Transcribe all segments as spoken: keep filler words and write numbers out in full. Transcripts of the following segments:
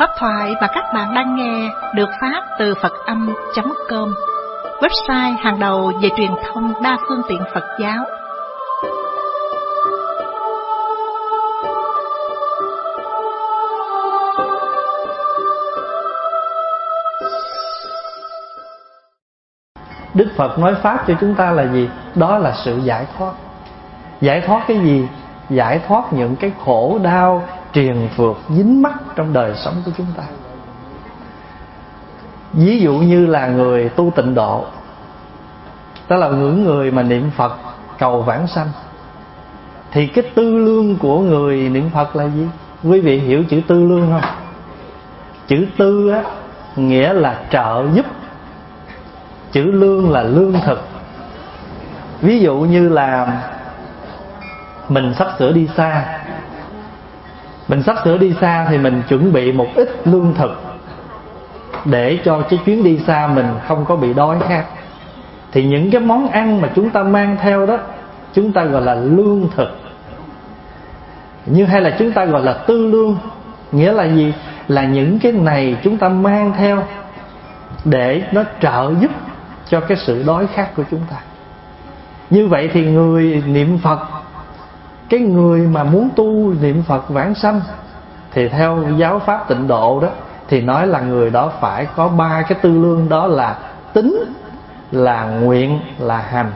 Pháp thoại mà các bạn đang nghe được phát từ Phật Âm chấm com, website hàng đầu về truyền thông đa phương tiện Phật giáo. Đức Phật nói Pháp cho chúng ta là gì? Đó là sự giải thoát. Giải thoát cái gì? Giải thoát những cái khổ đau triền phược dính mắc trong đời sống của chúng ta. Ví dụ như là người tu tịnh độ, đó là những người mà niệm Phật cầu vãng sanh, thì cái tư lương của người niệm Phật là gì? Quý vị hiểu chữ tư lương không? Chữ tư á, nghĩa là trợ giúp. Chữ lương là lương thực. Ví dụ như là mình sắp sửa đi xa, Mình sắp sửa đi xa thì mình chuẩn bị một ít lương thực để cho cái chuyến đi xa mình không có bị đói khát. Thì những cái món ăn mà chúng ta mang theo đó, chúng ta gọi là lương thực. Như hay là chúng ta gọi là tư lương. Nghĩa là gì? Là những cái này chúng ta mang theo để nó trợ giúp cho cái sự đói khát của chúng ta. Như vậy thì người niệm Phật, cái người mà muốn tu niệm Phật vãng sanh, thì theo giáo pháp tịnh độ đó, thì nói là người đó phải có ba cái tư lương, đó là tín, là nguyện, là hành.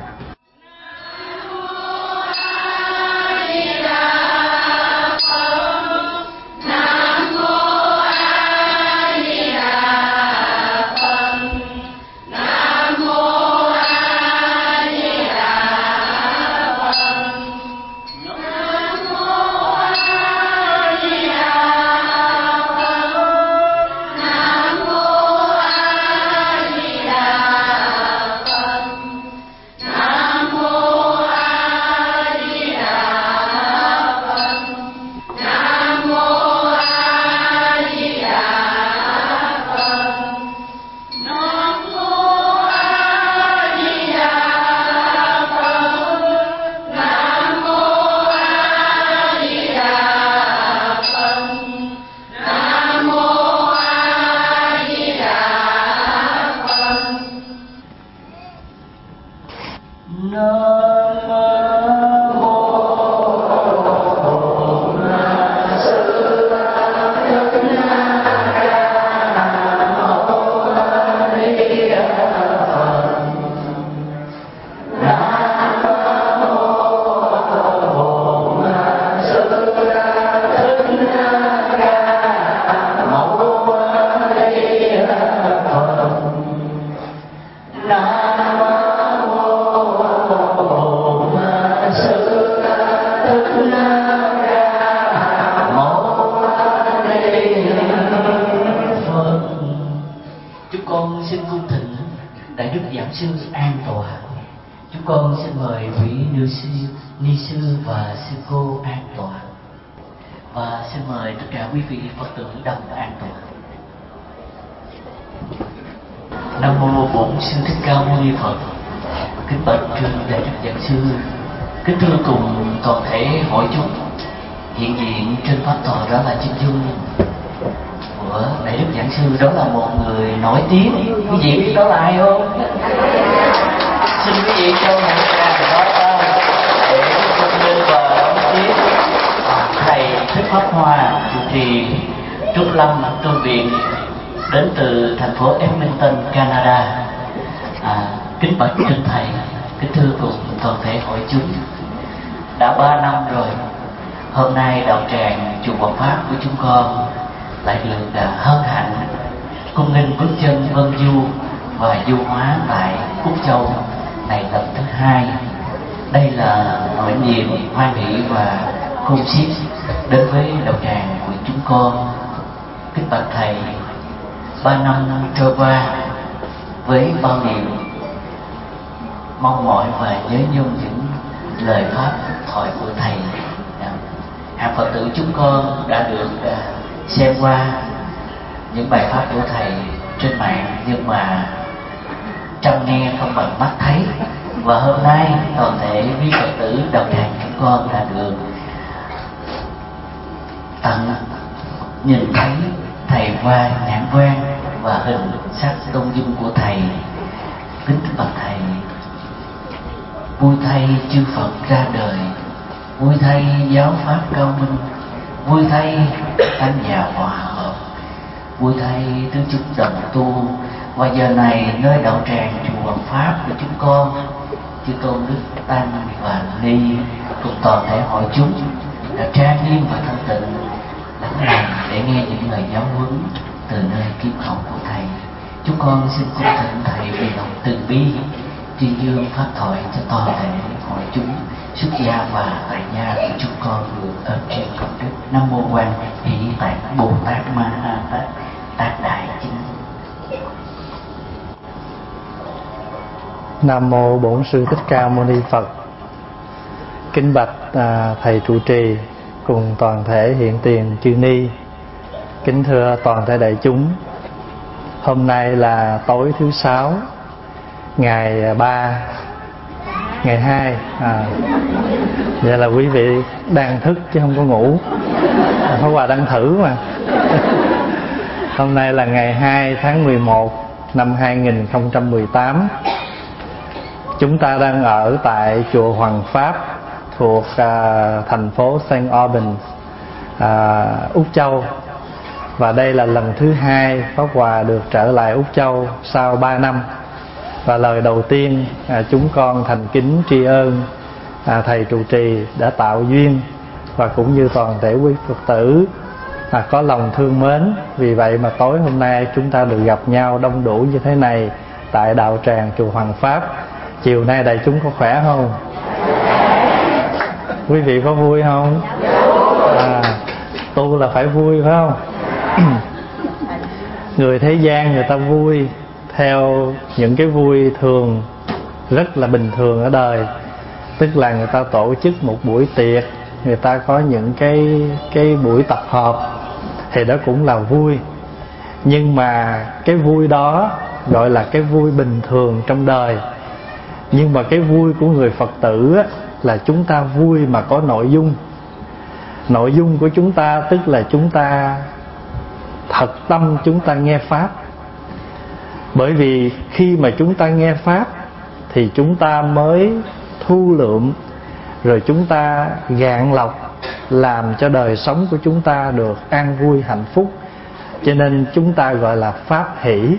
Kính thưa cùng toàn thể hội chúng hiện diện trên pháp thoại, đó là chân dung của Đại Đức Giảng Sư. Đó là một người nổi tiếng. Quý vị biết đó là ai không? Xin quý vị cho một tràng pháo tay để tôn vinh và đón tiếp Thầy Thích Pháp Hòa, chủ trì Trúc Lâm Tu Viện, đến từ thành phố Edmonton, Canada. À, kính bạch trên Thầy, kính thưa cùng toàn thể hội chúng, đã ba năm rồi, hôm nay đạo tràng chùa Hộ Pháp của chúng con lại được uh, hân hạnh cung nghênh bước chân vân du và du hóa tại Cúc Châu này lần thứ hai. Đây là nỗi niềm hoan hỷ và khôn xiết đến với đạo tràng của chúng con. Kính bạch Thầy, ba năm trôi qua với bao niềm mong mỏi và nhớ nhung những lời pháp thoại của Thầy. Hàng Phật tử chúng con đã được xem qua những bài pháp của Thầy trên mạng, nhưng mà trăm nghe không bằng mắt thấy. Và hôm nay toàn thể quý Phật tử đạo tràng chúng con đã được tận nhìn thấy thầy qua nhãn quan và hình sắc tôn dung của thầy. Kính bạch thầy, vui thay chư Phật ra đời, vui thay giáo pháp cao minh, vui thay tăng già hòa hợp, vui thay tứ chúng đồng tu. Và giờ này nơi đạo tràng chùa Hoàng Pháp của chúng con, chư tôn đức tăng và ni cùng toàn thể hội chúng đã trang nghiêm và thanh tịnh lắng lặng để nghe những lời giáo huấn từ nơi kiếm học của thầy. Chúng con xin cung thỉnh thầy vì lòng từ bi tuyên dương pháp thoại cho toàn thể hội chúng xuất gia và tại gia của chúng con được ơn trên công đức. Nam mô Quan Hỷ Tạng Bồ Tát Ma Ha Tát Tát Đại Chính. Nam mô Bổn Sư Thích Ca Mâu Ni Phật. Kính bạch à, thầy trụ trì cùng toàn thể hiện tiền chư ni. Kính thưa toàn thể đại chúng, hôm nay là tối thứ sáu, ngày ba, ngày hai. À, vậy là quý vị đang thức chứ không có ngủ. Pháp Hòa đang thử mà. Hôm nay là ngày hai tháng mười một năm hai nghìn không trăm mười tám. Chúng ta đang ở tại chùa Hoàng Pháp thuộc à, thành phố Saint Albans, à, Úc Châu. Và đây là lần thứ hai Pháp Hòa được trở lại Úc Châu sau ba năm. Và lời đầu tiên à, chúng con thành kính tri ân à, thầy trụ trì đã tạo duyên, và cũng như toàn thể quý Phật tử à, có lòng thương mến. Vì vậy mà tối hôm nay chúng ta được gặp nhau đông đủ như thế này tại đạo tràng chùa Hoàng Pháp. Chiều nay đại chúng có khỏe không? Quý vị có vui không? À, tu là phải vui phải không? Người thế gian người ta vui theo những cái vui thường, rất là bình thường ở đời. Tức là người ta tổ chức một buổi tiệc, người ta có những cái cái buổi tập hợp, thì đó cũng là vui. Nhưng mà cái vui đó gọi là cái vui bình thường trong đời. Nhưng mà cái vui của người Phật tử á, là chúng ta vui mà có nội dung. Nội dung của chúng ta tức là chúng ta thật tâm chúng ta nghe Pháp. Bởi vì khi mà chúng ta nghe Pháp thì chúng ta mới thu lượm, rồi chúng ta gạn lọc, làm cho đời sống của chúng ta được an vui hạnh phúc. Cho nên chúng ta gọi là Pháp hỷ.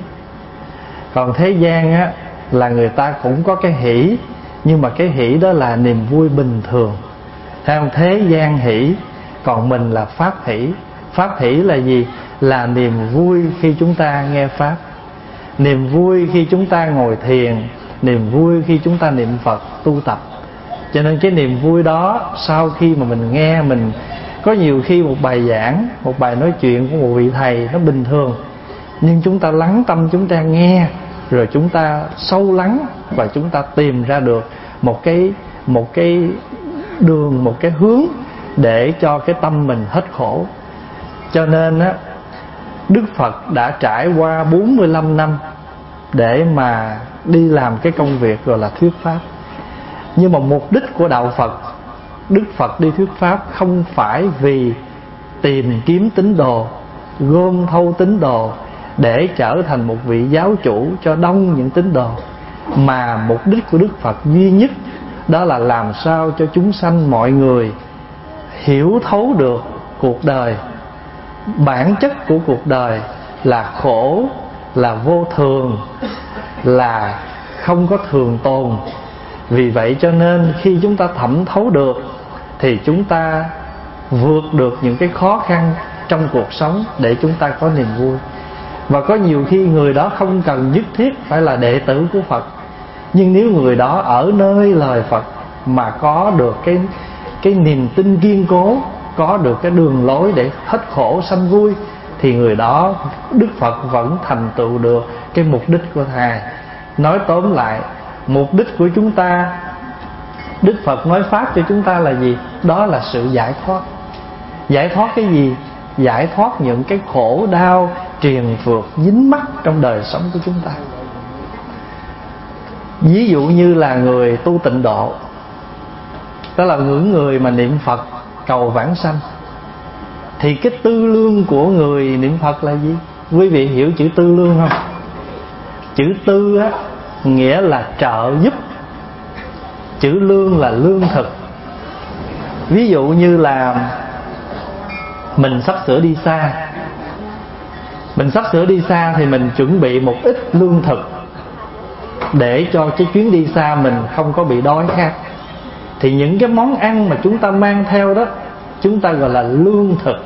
Còn thế gian á, là người ta cũng có cái hỷ, nhưng mà cái hỷ đó là niềm vui bình thường. Theo thế gian hỷ, còn mình là Pháp hỷ. Pháp hỷ là gì? Là niềm vui khi chúng ta nghe Pháp, niềm vui khi chúng ta ngồi thiền, niềm vui khi chúng ta niệm Phật tu tập. Cho nên cái niềm vui đó sau khi mà mình nghe, mình có nhiều khi một bài giảng, một bài nói chuyện của một vị thầy nó bình thường, nhưng chúng ta lắng tâm chúng ta nghe, rồi chúng ta sâu lắng và chúng ta tìm ra được một cái một cái đường, một cái hướng để cho cái tâm mình hết khổ. Cho nên á, Đức Phật đã trải qua bốn mươi lăm năm để mà đi làm cái công việc gọi là thuyết Pháp. Nhưng mà mục đích của đạo Phật, Đức Phật đi thuyết Pháp không phải vì tìm kiếm tín đồ, gom thâu tín đồ để trở thành một vị giáo chủ cho đông những tín đồ. Mà mục đích của Đức Phật duy nhất đó là làm sao cho chúng sanh mọi người hiểu thấu được cuộc đời. Bản chất của cuộc đời là khổ, là vô thường, là không có thường tồn. Vì vậy cho nên khi chúng ta thẩm thấu được thì chúng ta vượt được những cái khó khăn trong cuộc sống để chúng ta có niềm vui. Và có nhiều khi người đó không cần nhất thiết phải là đệ tử của Phật, nhưng nếu người đó ở nơi lời Phật mà có được cái, cái niềm tin kiên cố, có được cái đường lối để hết khổ sanh vui, thì người đó Đức Phật vẫn thành tựu được cái mục đích của Thầy. Nói tóm lại, mục đích của chúng ta, Đức Phật nói Pháp cho chúng ta là gì? Đó là sự giải thoát. Giải thoát cái gì? Giải thoát những cái khổ đau triền phược dính mắc trong đời sống của chúng ta. Ví dụ như là người tu tịnh độ, đó là những người mà niệm Phật cầu vãng sanh. Thì cái tư lương của người niệm Phật là gì? Quý vị hiểu chữ tư lương không? Chữ tư á, nghĩa là trợ giúp. Chữ lương là lương thực. Ví dụ như là mình sắp sửa đi xa, Mình sắp sửa đi xa thì mình chuẩn bị một ít lương thực để cho cái chuyến đi xa mình không có bị đói khát. Thì những cái món ăn mà chúng ta mang theo đó, chúng ta gọi là lương thực.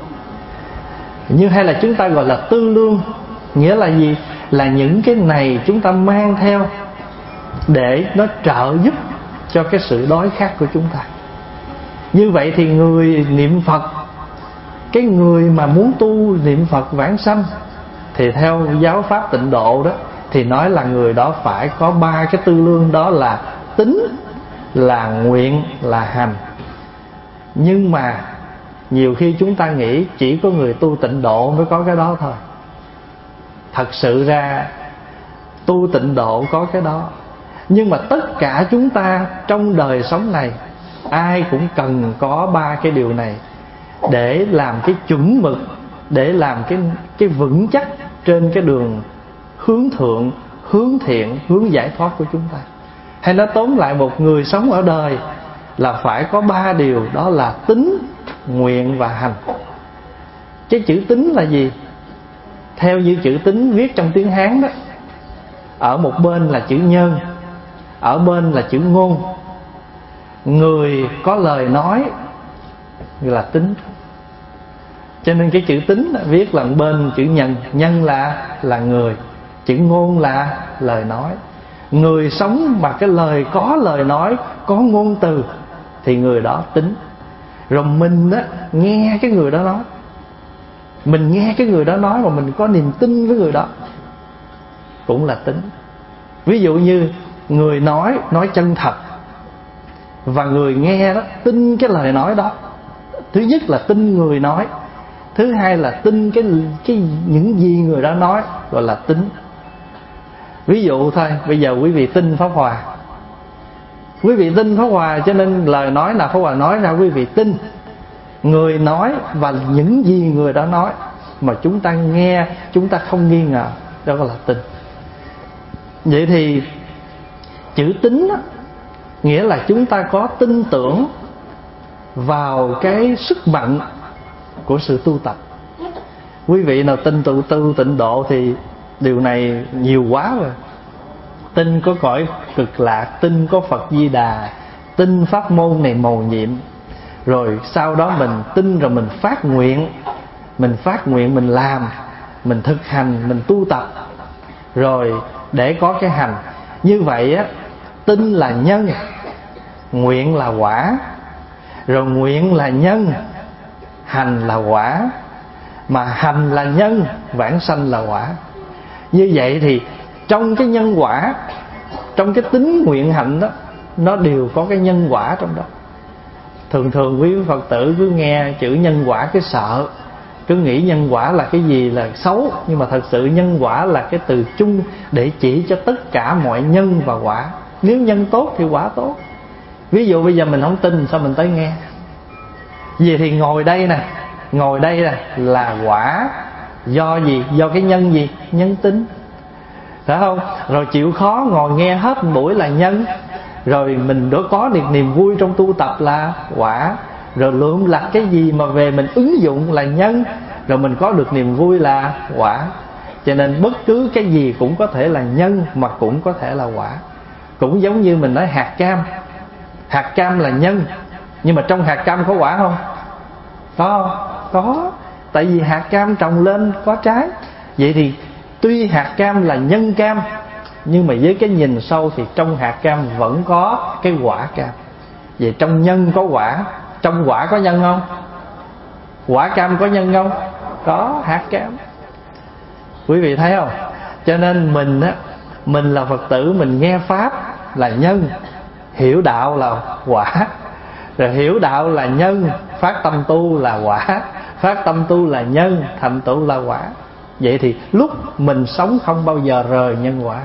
Như hay là chúng ta gọi là tư lương. Nghĩa là gì? Là những cái này chúng ta mang theo để nó trợ giúp cho cái sự đói khát của chúng ta. Như vậy thì người niệm Phật, cái người mà muốn tu niệm Phật vãng sanh, thì theo giáo pháp Tịnh Độ đó, thì nói là người đó phải có ba cái tư lương, đó là tín, là nguyện, là hành. Nhưng mà nhiều khi chúng ta nghĩ chỉ có người tu Tịnh Độ mới có cái đó thôi. Thật sự ra tu Tịnh Độ có cái đó, nhưng mà tất cả chúng ta trong đời sống này ai cũng cần có ba cái điều này để làm cái chuẩn mực, để làm cái, cái vững chắc trên cái đường hướng thượng, hướng thiện, hướng giải thoát của chúng ta. Hay nói tóm lại, một người sống ở đời là phải có ba điều, đó là tín, nguyện và hành. Cái chữ tín là gì? Theo như chữ tín viết trong tiếng Hán đó, ở một bên là chữ nhân, ở bên là chữ ngôn. Người có lời nói là tín. Cho nên cái chữ tín viết là bên chữ nhân. Nhân là là người, chữ ngôn là lời nói. Người sống mà cái lời có lời nói, có ngôn từ, thì người đó tín. Rồi mình á, nghe cái người đó nói, mình nghe cái người đó nói mà mình có niềm tin với người đó, cũng là tín. Ví dụ như người nói, nói chân thật, và người nghe đó tin cái lời nói đó. Thứ nhất là tin người nói, thứ hai là tin cái, cái những gì người đó nói, gọi là tín. Ví dụ thôi, bây giờ quý vị tin Pháp Hòa, quý vị tin Pháp Hòa, cho nên lời nói nào Pháp Hòa nói ra quý vị tin. Người nói và những gì người đó nói mà chúng ta nghe, chúng ta không nghi ngờ, đó gọi là tin. Vậy thì chữ tín đó, nghĩa là chúng ta có tin tưởng vào cái sức mạnh của sự tu tập. Quý vị nào tin tu, tu Tịnh Độ thì điều này nhiều quá rồi. Tin có cõi cực lạc, tin có Phật Di Đà, tin pháp môn này mầu nhiệm. Rồi sau đó mình tin rồi mình phát nguyện, mình phát nguyện mình làm, mình thực hành, mình tu tập, rồi để có cái hành. Như vậy á, tin là nhân, nguyện là quả. Rồi nguyện là nhân, hành là quả. Mà hành là nhân, vãng sanh là quả. Như vậy thì trong cái nhân quả, trong cái tính nguyện hạnh đó, nó đều có cái nhân quả trong đó. Thường thường quý Phật tử cứ nghe chữ nhân quả cái sợ, cứ nghĩ nhân quả là cái gì là xấu. Nhưng mà thật sự nhân quả là cái từ chung để chỉ cho tất cả mọi nhân và quả. Nếu nhân tốt thì quả tốt. Ví dụ bây giờ mình không tin, sao mình tới nghe? Vậy thì ngồi đây nè, ngồi đây nè là quả. Do gì? Do cái nhân gì? Nhân tính, phải không? Rồi chịu khó ngồi nghe hết buổi là nhân. Rồi mình đã có được niềm vui trong tu tập là quả. Rồi lượm lặt cái gì mà về mình ứng dụng là nhân. Rồi mình có được niềm vui là quả. Cho nên bất cứ cái gì cũng có thể là nhân, mà cũng có thể là quả. Cũng giống như mình nói hạt cam. Hạt cam là nhân, nhưng mà trong hạt cam có quả không? Có không? Có. Tại vì hạt cam trồng lên có trái. Vậy thì tuy hạt cam là nhân cam, nhưng mà với cái nhìn sâu thì trong hạt cam vẫn có cái quả cam. Vậy trong nhân có quả, trong quả có nhân không? Quả cam có nhân không? Có, hạt cam. Quý vị thấy không? Cho nên mình á, mình là Phật tử, mình nghe Pháp là nhân, hiểu đạo là quả. Rồi hiểu đạo là nhân, phát tâm tu là quả. Phát tâm tu là nhân, thành tựu là quả. Vậy thì lúc mình sống không bao giờ rời nhân quả.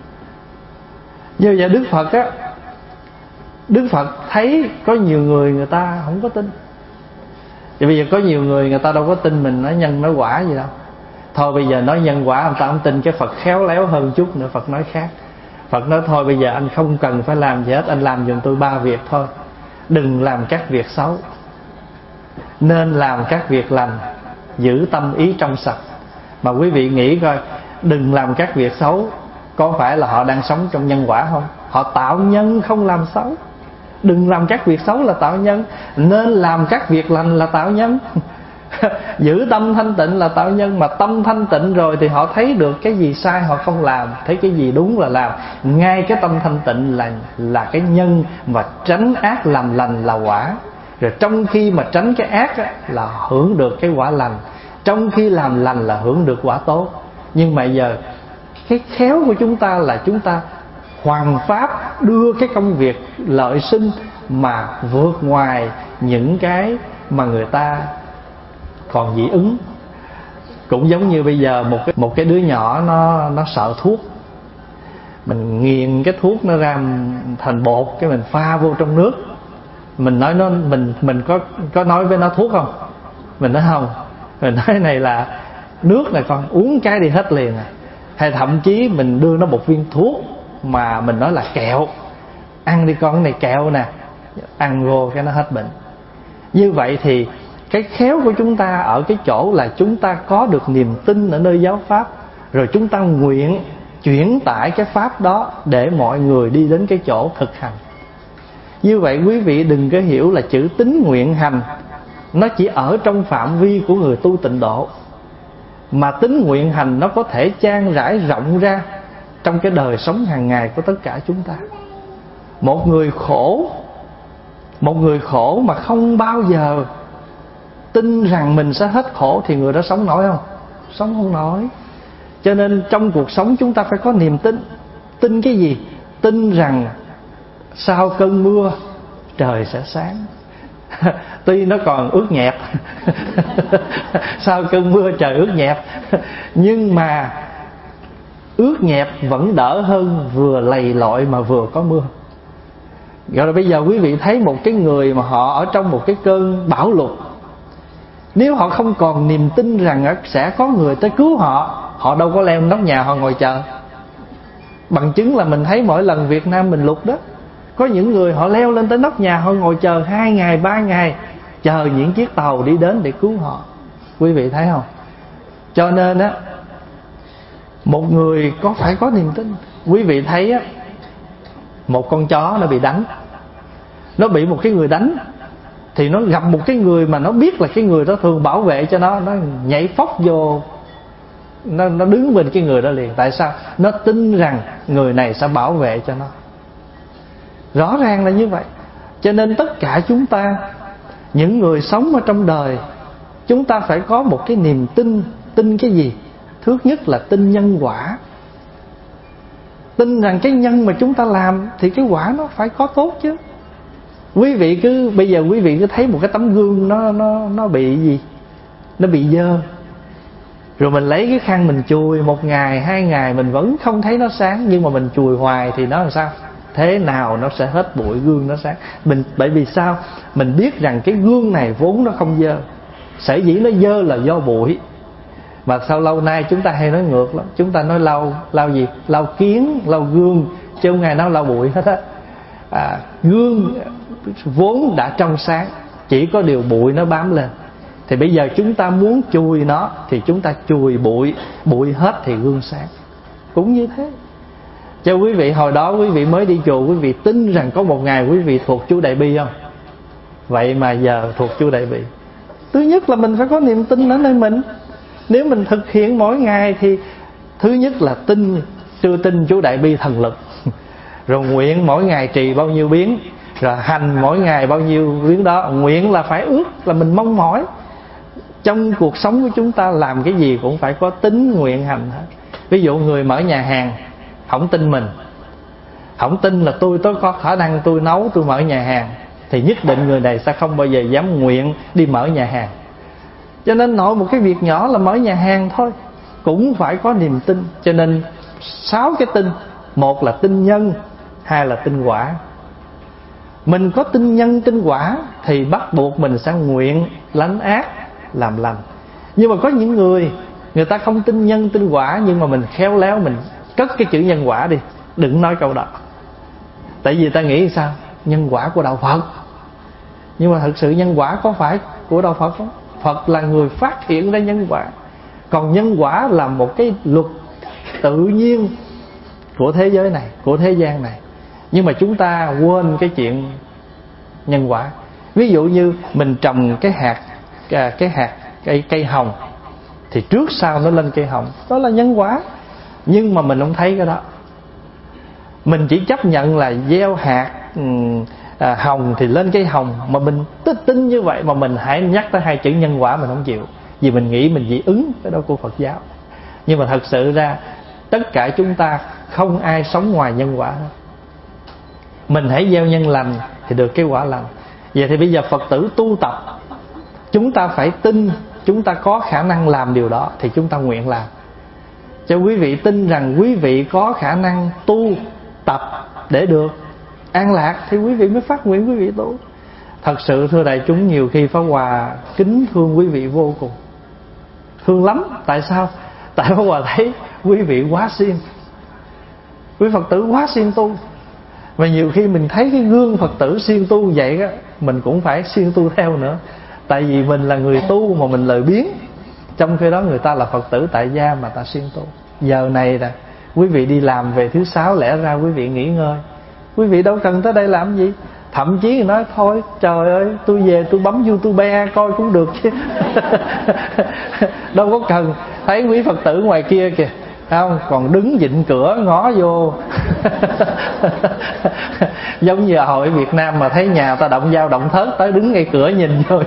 Như vậy Đức Phật á, Đức Phật thấy có nhiều người người ta không có tin. Thì bây giờ có nhiều người người ta đâu có tin mình nói nhân nói quả gì đâu. Thôi bây giờ nói nhân quả, người ta không tin. Cái Phật khéo léo hơn chút nữa, Phật nói khác. Phật nói thôi bây giờ anh không cần phải làm gì hết, anh làm giùm tôi ba việc thôi. Đừng làm các việc xấu, nên làm các việc lành, giữ tâm ý trong sạch. Mà quý vị nghĩ coi, đừng làm các việc xấu, có phải là họ đang sống trong nhân quả không? Họ tạo nhân không làm xấu. Đừng làm các việc xấu là tạo nhân, nên làm các việc lành là tạo nhân. Giữ tâm thanh tịnh là tạo nhân. Mà tâm thanh tịnh rồi thì họ thấy được cái gì sai họ không làm, thấy cái gì đúng là làm. Ngay cái tâm thanh tịnh là, là cái nhân, mà tránh ác làm lành là quả. Rồi trong khi mà tránh cái ác á, là hưởng được cái quả lành, trong khi làm lành là hưởng được quả tốt. Nhưng mà giờ cái khéo của chúng ta là chúng ta hoàn pháp, đưa cái công việc lợi sinh mà vượt ngoài những cái mà người ta còn dị ứng. Cũng giống như bây giờ một cái, một cái đứa nhỏ nó, nó sợ thuốc. Mình nghiền cái thuốc nó ra thành bột, cái mình pha vô trong nước. Mình nói nó, mình mình có có nói với nó thuốc không? Mình nói không. Mình nói này là nước này con, uống cái đi hết liền à. Hay thậm chí mình đưa nó một viên thuốc mà mình nói là kẹo, ăn đi con, cái này kẹo nè, ăn vô cái nó hết bệnh. Như vậy thì cái khéo của chúng ta ở cái chỗ là chúng ta có được niềm tin ở nơi giáo pháp, rồi chúng ta nguyện chuyển tải cái pháp đó để mọi người đi đến cái chỗ thực hành. Như vậy quý vị đừng có hiểu là chữ tín nguyện hành nó chỉ ở trong phạm vi của người tu tịnh độ, mà tín nguyện hành nó có thể chan rải rộng ra trong cái đời sống hàng ngày của tất cả chúng ta. Một người khổ, một người khổ mà không bao giờ tin rằng mình sẽ hết khổ thì người đó sống nổi không? Sống không nổi. Cho nên trong cuộc sống chúng ta phải có niềm tin. Tin cái gì? Tin rằng sau cơn mưa trời sẽ sáng. Tuy nó còn ướt nhẹp sau cơn mưa trời ướt nhẹp, nhưng mà ướt nhẹp vẫn đỡ hơn vừa lầy lội mà vừa có mưa. Rồi bây giờ quý vị thấy một cái người mà họ ở trong một cái cơn bão lụt, nếu họ không còn niềm tin rằng sẽ có người tới cứu họ, họ đâu có leo nóc nhà họ ngồi chờ. Bằng chứng là mình thấy mỗi lần Việt Nam mình lụt đó, có những người họ leo lên tới nóc nhà, họ ngồi chờ hai ngày, ba ngày, chờ những chiếc tàu đi đến để cứu họ. Quý vị thấy không? Cho nên á, một người có phải có niềm tin. Quý vị thấy á, một con chó nó bị đánh, nó bị một cái người đánh, thì nó gặp một cái người mà nó biết là cái người đó thường bảo vệ cho nó, nó nhảy phóc vô, nó, nó đứng bên cái người đó liền. Tại sao? Nó tin rằng người này sẽ bảo vệ cho nó. Rõ ràng là như vậy. Cho nên tất cả chúng ta, những người sống ở trong đời, chúng ta phải có một cái niềm tin. Tin cái gì? Thứ nhất là tin nhân quả. Tin rằng cái nhân mà chúng ta làm thì cái quả nó phải có tốt chứ. Quý vị cứ bây giờ quý vị cứ thấy một cái tấm gương nó nó nó bị gì? Nó bị dơ. Rồi mình lấy cái khăn mình chùi một ngày, hai ngày mình vẫn không thấy nó sáng, nhưng mà mình chùi hoài thì nó làm sao? Thế nào nó sẽ hết bụi, gương nó sáng. Mình bởi vì sao? Mình biết rằng cái gương này vốn nó không dơ. Sở dĩ nó dơ là do bụi. Mà sau lâu nay chúng ta hay nói ngược lắm. Chúng ta nói lau, lau gì? Lau kiến, lau gương, chứ không ngày nào lau bụi hết á. À, gương vốn đã trong sáng, chỉ có điều bụi nó bám lên. Thì bây giờ chúng ta muốn chùi nó thì chúng ta chùi bụi, bụi hết thì gương sáng. Cũng như thế. Cho quý vị hồi đó quý vị mới đi chùa, quý vị tin rằng có một ngày quý vị thuộc chú Đại Bi không? Vậy mà giờ thuộc chú Đại Bi. Thứ nhất là mình phải có niềm tin ở nơi mình. Nếu mình thực hiện mỗi ngày thì thứ nhất là tin, chưa tin chú Đại Bi thần lực. Rồi nguyện mỗi ngày trì bao nhiêu biến, rồi hành mỗi ngày bao nhiêu biến đó. Nguyện là phải ước, là mình mong mỏi. Trong cuộc sống của chúng ta làm cái gì cũng phải có tín nguyện hành hết. Ví dụ người mở nhà hàng, không tin mình, không tin là tôi có khả năng tôi nấu, tôi mở nhà hàng, thì nhất định người này sẽ không bao giờ dám nguyện đi mở nhà hàng. Cho nên nội một cái việc nhỏ là mở nhà hàng thôi cũng phải có niềm tin. Cho nên sáu cái tin. Một là tin nhân, hai là tin quả. Mình có tin nhân tin quả thì bắt buộc mình sẽ nguyện lánh ác làm lành. Nhưng mà có những người, người ta không tin nhân tin quả, nhưng mà mình khéo léo mình cất cái chữ nhân quả đi, đừng nói câu đó. Tại vì ta nghĩ sao? Nhân quả của đạo Phật. Nhưng mà thật sự nhân quả có phải của đạo Phật không? Phật là người phát hiện ra nhân quả. Còn nhân quả là một cái luật tự nhiên của thế giới này, của thế gian này. Nhưng mà chúng ta quên cái chuyện nhân quả. Ví dụ như mình trồng cái hạt cái hạt cây cây hồng, thì trước sau nó lên cây hồng, đó là nhân quả. Nhưng mà mình không thấy cái đó. Mình chỉ chấp nhận là gieo hạt à, hồng thì lên cây hồng, mà mình tin như vậy mà mình hãy nhắc tới hai chữ nhân quả mình không chịu, vì mình nghĩ mình dị ứng cái đó của Phật giáo. Nhưng mà thật sự ra tất cả chúng ta không ai sống ngoài nhân quả hết. Mình hãy gieo nhân lành thì được cái quả lành. Vậy thì bây giờ Phật tử tu tập, chúng ta phải tin chúng ta có khả năng làm điều đó thì chúng ta nguyện làm. Cho quý vị tin rằng quý vị có khả năng tu tập để được an lạc thì quý vị mới phát nguyện quý vị tu. Thật sự thưa đại chúng, nhiều khi Pháp Hòa kính thương quý vị vô cùng, thương lắm. Tại sao? Tại Pháp Hòa thấy quý vị quá siêng, quý Phật tử quá siêng tu. Và nhiều khi mình thấy cái gương Phật tử siêng tu vậy á, mình cũng phải siêng tu theo nữa. Tại vì mình là người tu mà mình lười biếng, trong khi đó người ta là Phật tử tại gia mà ta siêng tu. Giờ này nè, quý vị đi làm về thứ sáu, lẽ ra quý vị nghỉ ngơi, quý vị đâu cần tới đây làm gì. Thậm chí nói thôi trời ơi, tôi về tôi bấm YouTube coi cũng được chứ. Đâu có cần. Thấy quý Phật tử ngoài kia kìa, không, còn đứng vịn cửa ngó vô. Giống như hội Việt Nam mà thấy nhà ta động dao động thớt, tới đứng ngay cửa nhìn vô.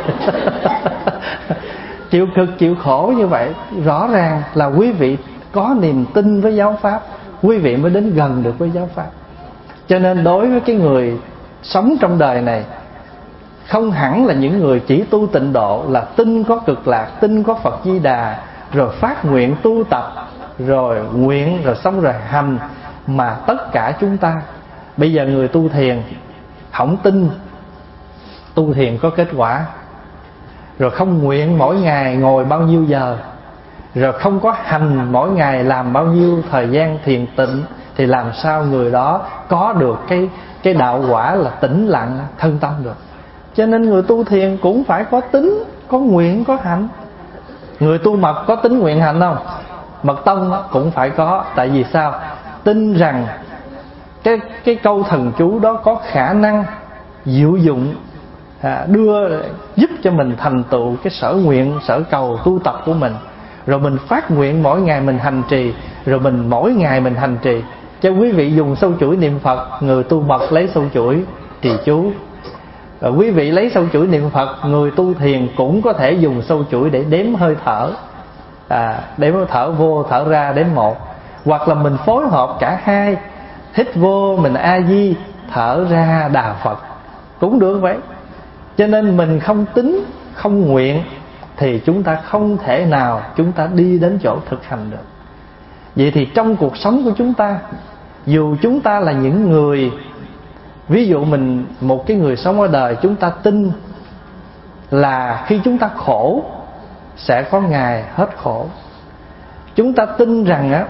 Chịu cực chịu khổ như vậy, rõ ràng là quý vị có niềm tin với giáo pháp, quý vị mới đến gần được với giáo pháp. Cho nên đối với cái người sống trong đời này, không hẳn là những người chỉ tu tịnh độ là tin có cực lạc, tin có Phật Di Đà, rồi phát nguyện tu tập, rồi nguyện, rồi xong rồi hành. Mà tất cả chúng ta, bây giờ người tu thiền không tin tu thiền có kết quả, rồi không nguyện mỗi ngày ngồi bao nhiêu giờ, rồi không có hành mỗi ngày làm bao nhiêu thời gian thiền tịnh, thì làm sao người đó có được cái, cái đạo quả là tĩnh lặng thân tâm được. Cho nên người tu thiền cũng phải có tính, có nguyện, có hành. Người tu mật có tính nguyện hành không? Mật tông cũng phải có. Tại vì sao? Tin rằng cái, cái câu thần chú đó có khả năng diệu dụng, à, đưa giúp cho mình thành tựu cái sở nguyện, sở cầu tu tập của mình. Rồi mình phát nguyện mỗi ngày mình hành trì, rồi mình mỗi ngày mình hành trì. Cho quý vị dùng sâu chuỗi niệm Phật, người tu mật lấy sâu chuỗi trì chú. Rồi quý vị lấy sâu chuỗi niệm Phật, người tu thiền cũng có thể dùng sâu chuỗi để đếm hơi thở, à, đếm hơi thở vô thở ra đếm một. Hoặc là mình phối hợp cả hai, hít vô mình A Di, thở ra Đà Phật cũng được vậy. Cho nên mình không tính, không nguyện thì chúng ta không thể nào chúng ta đi đến chỗ thực hành được. Vậy thì trong cuộc sống của chúng ta, dù chúng ta là những người, ví dụ mình một cái người sống ở đời, chúng ta tin là khi chúng ta khổ sẽ có ngày hết khổ. Chúng ta tin rằng á,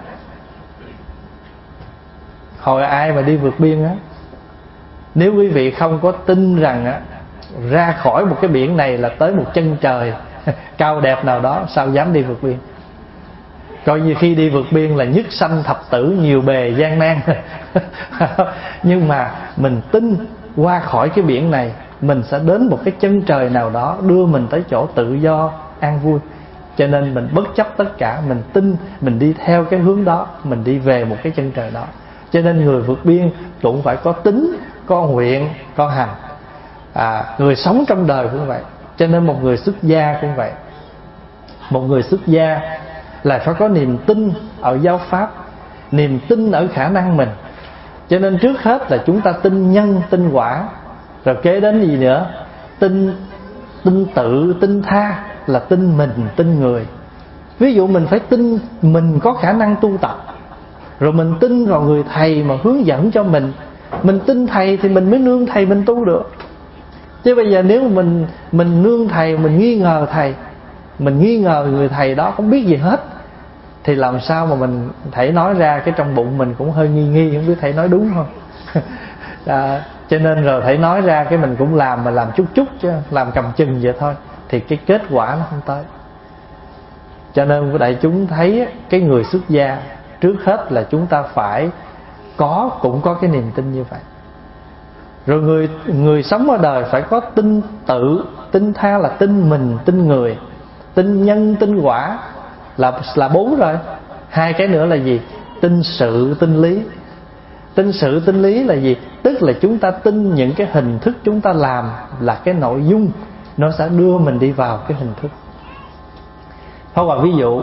hồi ai mà đi vượt biên á, nếu quý vị không có tin rằng á, ra khỏi một cái biển này là tới một chân trời cao đẹp nào đó, sao dám đi vượt biên? Coi như khi đi vượt biên là nhất sanh thập tử nhiều bề gian nan. Nhưng mà mình tin qua khỏi cái biển này, mình sẽ đến một cái chân trời nào đó đưa mình tới chỗ tự do an vui. Cho nên mình bất chấp tất cả, mình tin, mình đi theo cái hướng đó, mình đi về một cái chân trời đó. Cho nên người vượt biên cũng phải có tính, có nguyện, có hành. à, Người sống trong đời cũng vậy. Cho nên một người xuất gia cũng vậy. Một người xuất gia là phải có niềm tin ở giáo pháp, niềm tin ở khả năng mình. Cho nên trước hết là chúng ta tin nhân, tin quả. Rồi kế đến gì nữa? Tin, tin tự, tin tha, là tin mình, tin người. Ví dụ mình phải tin mình có khả năng tu tập, rồi mình tin vào người thầy mà hướng dẫn cho mình, Mình tin thầy thì mình mới nương thầy mình tu được. Chứ bây giờ nếu mình mình nương thầy, mình nghi ngờ thầy, mình nghi ngờ người thầy đó không biết gì hết, thì làm sao mà mình thầy nói ra cái trong bụng mình cũng hơi nghi nghi, không biết thầy nói đúng không. À, cho nên rồi thầy nói ra cái mình cũng làm, mà làm chút chút chứ, làm cầm chừng vậy thôi, thì cái kết quả nó không tới. Cho nên đại chúng thấy cái người xuất gia trước hết là chúng ta phải có, cũng có cái niềm tin như vậy. Rồi người người sống ở đời phải có tin tự, tin tha là tin mình, tin người, tin nhân, tin quả, là là bốn rồi. Hai cái nữa là gì? Tin sự, tin lý. Tin sự, tin lý là gì? Tức là chúng ta tin những cái hình thức chúng ta làm là cái nội dung nó sẽ đưa mình đi vào cái hình thức. Thôi vào ví dụ,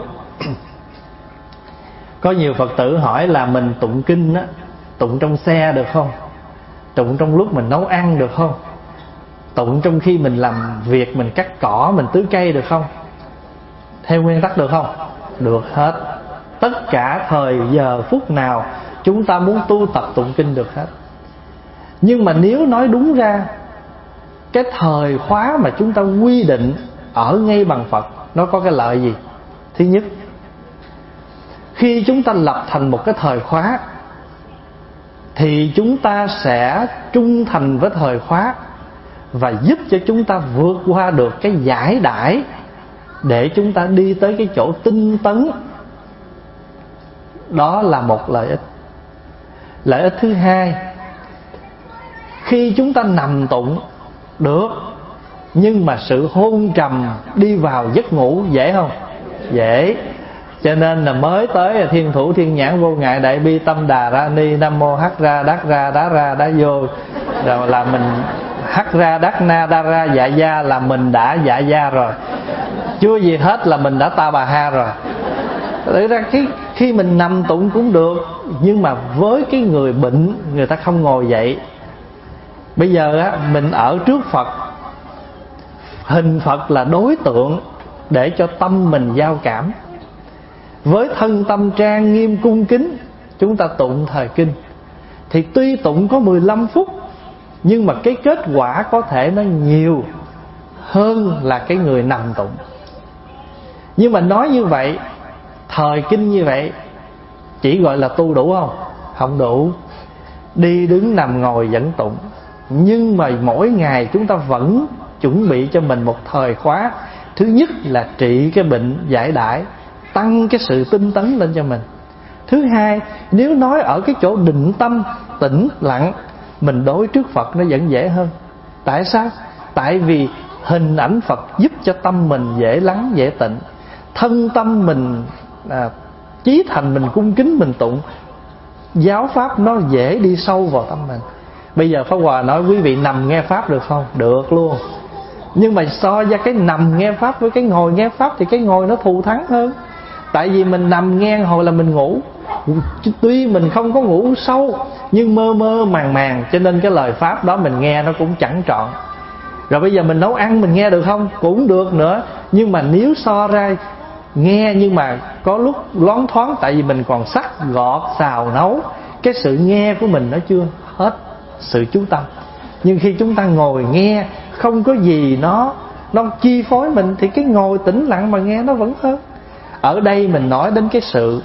có nhiều Phật tử hỏi là mình tụng kinh á, tụng trong xe được không? Tụng trong lúc mình nấu ăn được không? Tụng trong khi mình làm việc, mình cắt cỏ, mình tưới cây được không? Theo nguyên tắc được không? Được hết. Tất cả thời giờ phút nào chúng ta muốn tu tập tụng kinh được hết. Nhưng mà nếu nói đúng ra, cái thời khóa mà chúng ta quy định ở ngay bằng Phật, nó có cái lợi gì? Thứ nhất, khi chúng ta lập thành một cái thời khóa thì chúng ta sẽ trung thành với thời khóa và giúp cho chúng ta vượt qua được cái giải đãi để chúng ta đi tới cái chỗ tinh tấn. Đó là một lợi ích. Lợi ích thứ hai, khi chúng ta nằm tụng được, nhưng mà sự hôn trầm đi vào giấc ngủ dễ không? Dễ. Cho nên là mới tới là thiên thủ thiên nhãn vô ngại đại bi tâm đà ra ni nam mô hắc ra đắc ra đá ra đá vô, rồi là mình hắc ra đắc na đa ra dạ gia là mình đã dạ gia rồi, chưa gì hết là mình đã ta bà ha rồi. Thực ra khi, khi mình nằm tụng cũng được, nhưng mà với cái người bệnh, người ta không ngồi dậy. Bây giờ á, mình ở trước Phật, hình Phật là đối tượng để cho tâm mình giao cảm. Với thân tâm trang nghiêm cung kính, chúng ta tụng thời kinh thì tuy tụng có mười lăm phút, nhưng mà cái kết quả có thể nó nhiều hơn là cái người nằm tụng. Nhưng mà nói như vậy, thời kinh như vậy chỉ gọi là tu đủ không? Không đủ. Đi đứng nằm ngồi vẫn tụng, nhưng mà mỗi ngày chúng ta vẫn chuẩn bị cho mình một thời khóa. Thứ nhất là trị cái bệnh giải đãi, tăng cái sự tinh tấn lên cho mình. Thứ hai, nếu nói ở cái chỗ định tâm, tĩnh lặng, mình đối trước Phật nó vẫn dễ hơn. Tại sao? Tại vì hình ảnh Phật giúp cho tâm mình dễ lắng, dễ tịnh. Thân tâm mình à, chí thành, mình cung kính, mình tụng, giáo pháp nó dễ đi sâu vào tâm mình. Bây giờ Pháp Hòa nói quý vị nằm nghe pháp được không? Được luôn. Nhưng mà so ra cái nằm nghe pháp với cái ngồi nghe pháp thì cái ngồi nó thù thắng hơn. Tại vì mình nằm nghe hồi là mình ngủ, tuy mình không có ngủ sâu nhưng mơ mơ màng màng, cho nên cái lời pháp đó mình nghe nó cũng chẳng trọn. Rồi bây giờ mình nấu ăn mình nghe được không? Cũng được nữa. Nhưng mà nếu so ra nghe nhưng mà có lúc loáng thoáng, tại vì mình còn sắc gọt xào nấu, cái sự nghe của mình nó chưa hết sự chú tâm. Nhưng khi chúng ta ngồi nghe không có gì nó nó chi phối mình, thì cái ngồi tĩnh lặng mà nghe nó vẫn hơn. Ở đây mình nói đến cái sự,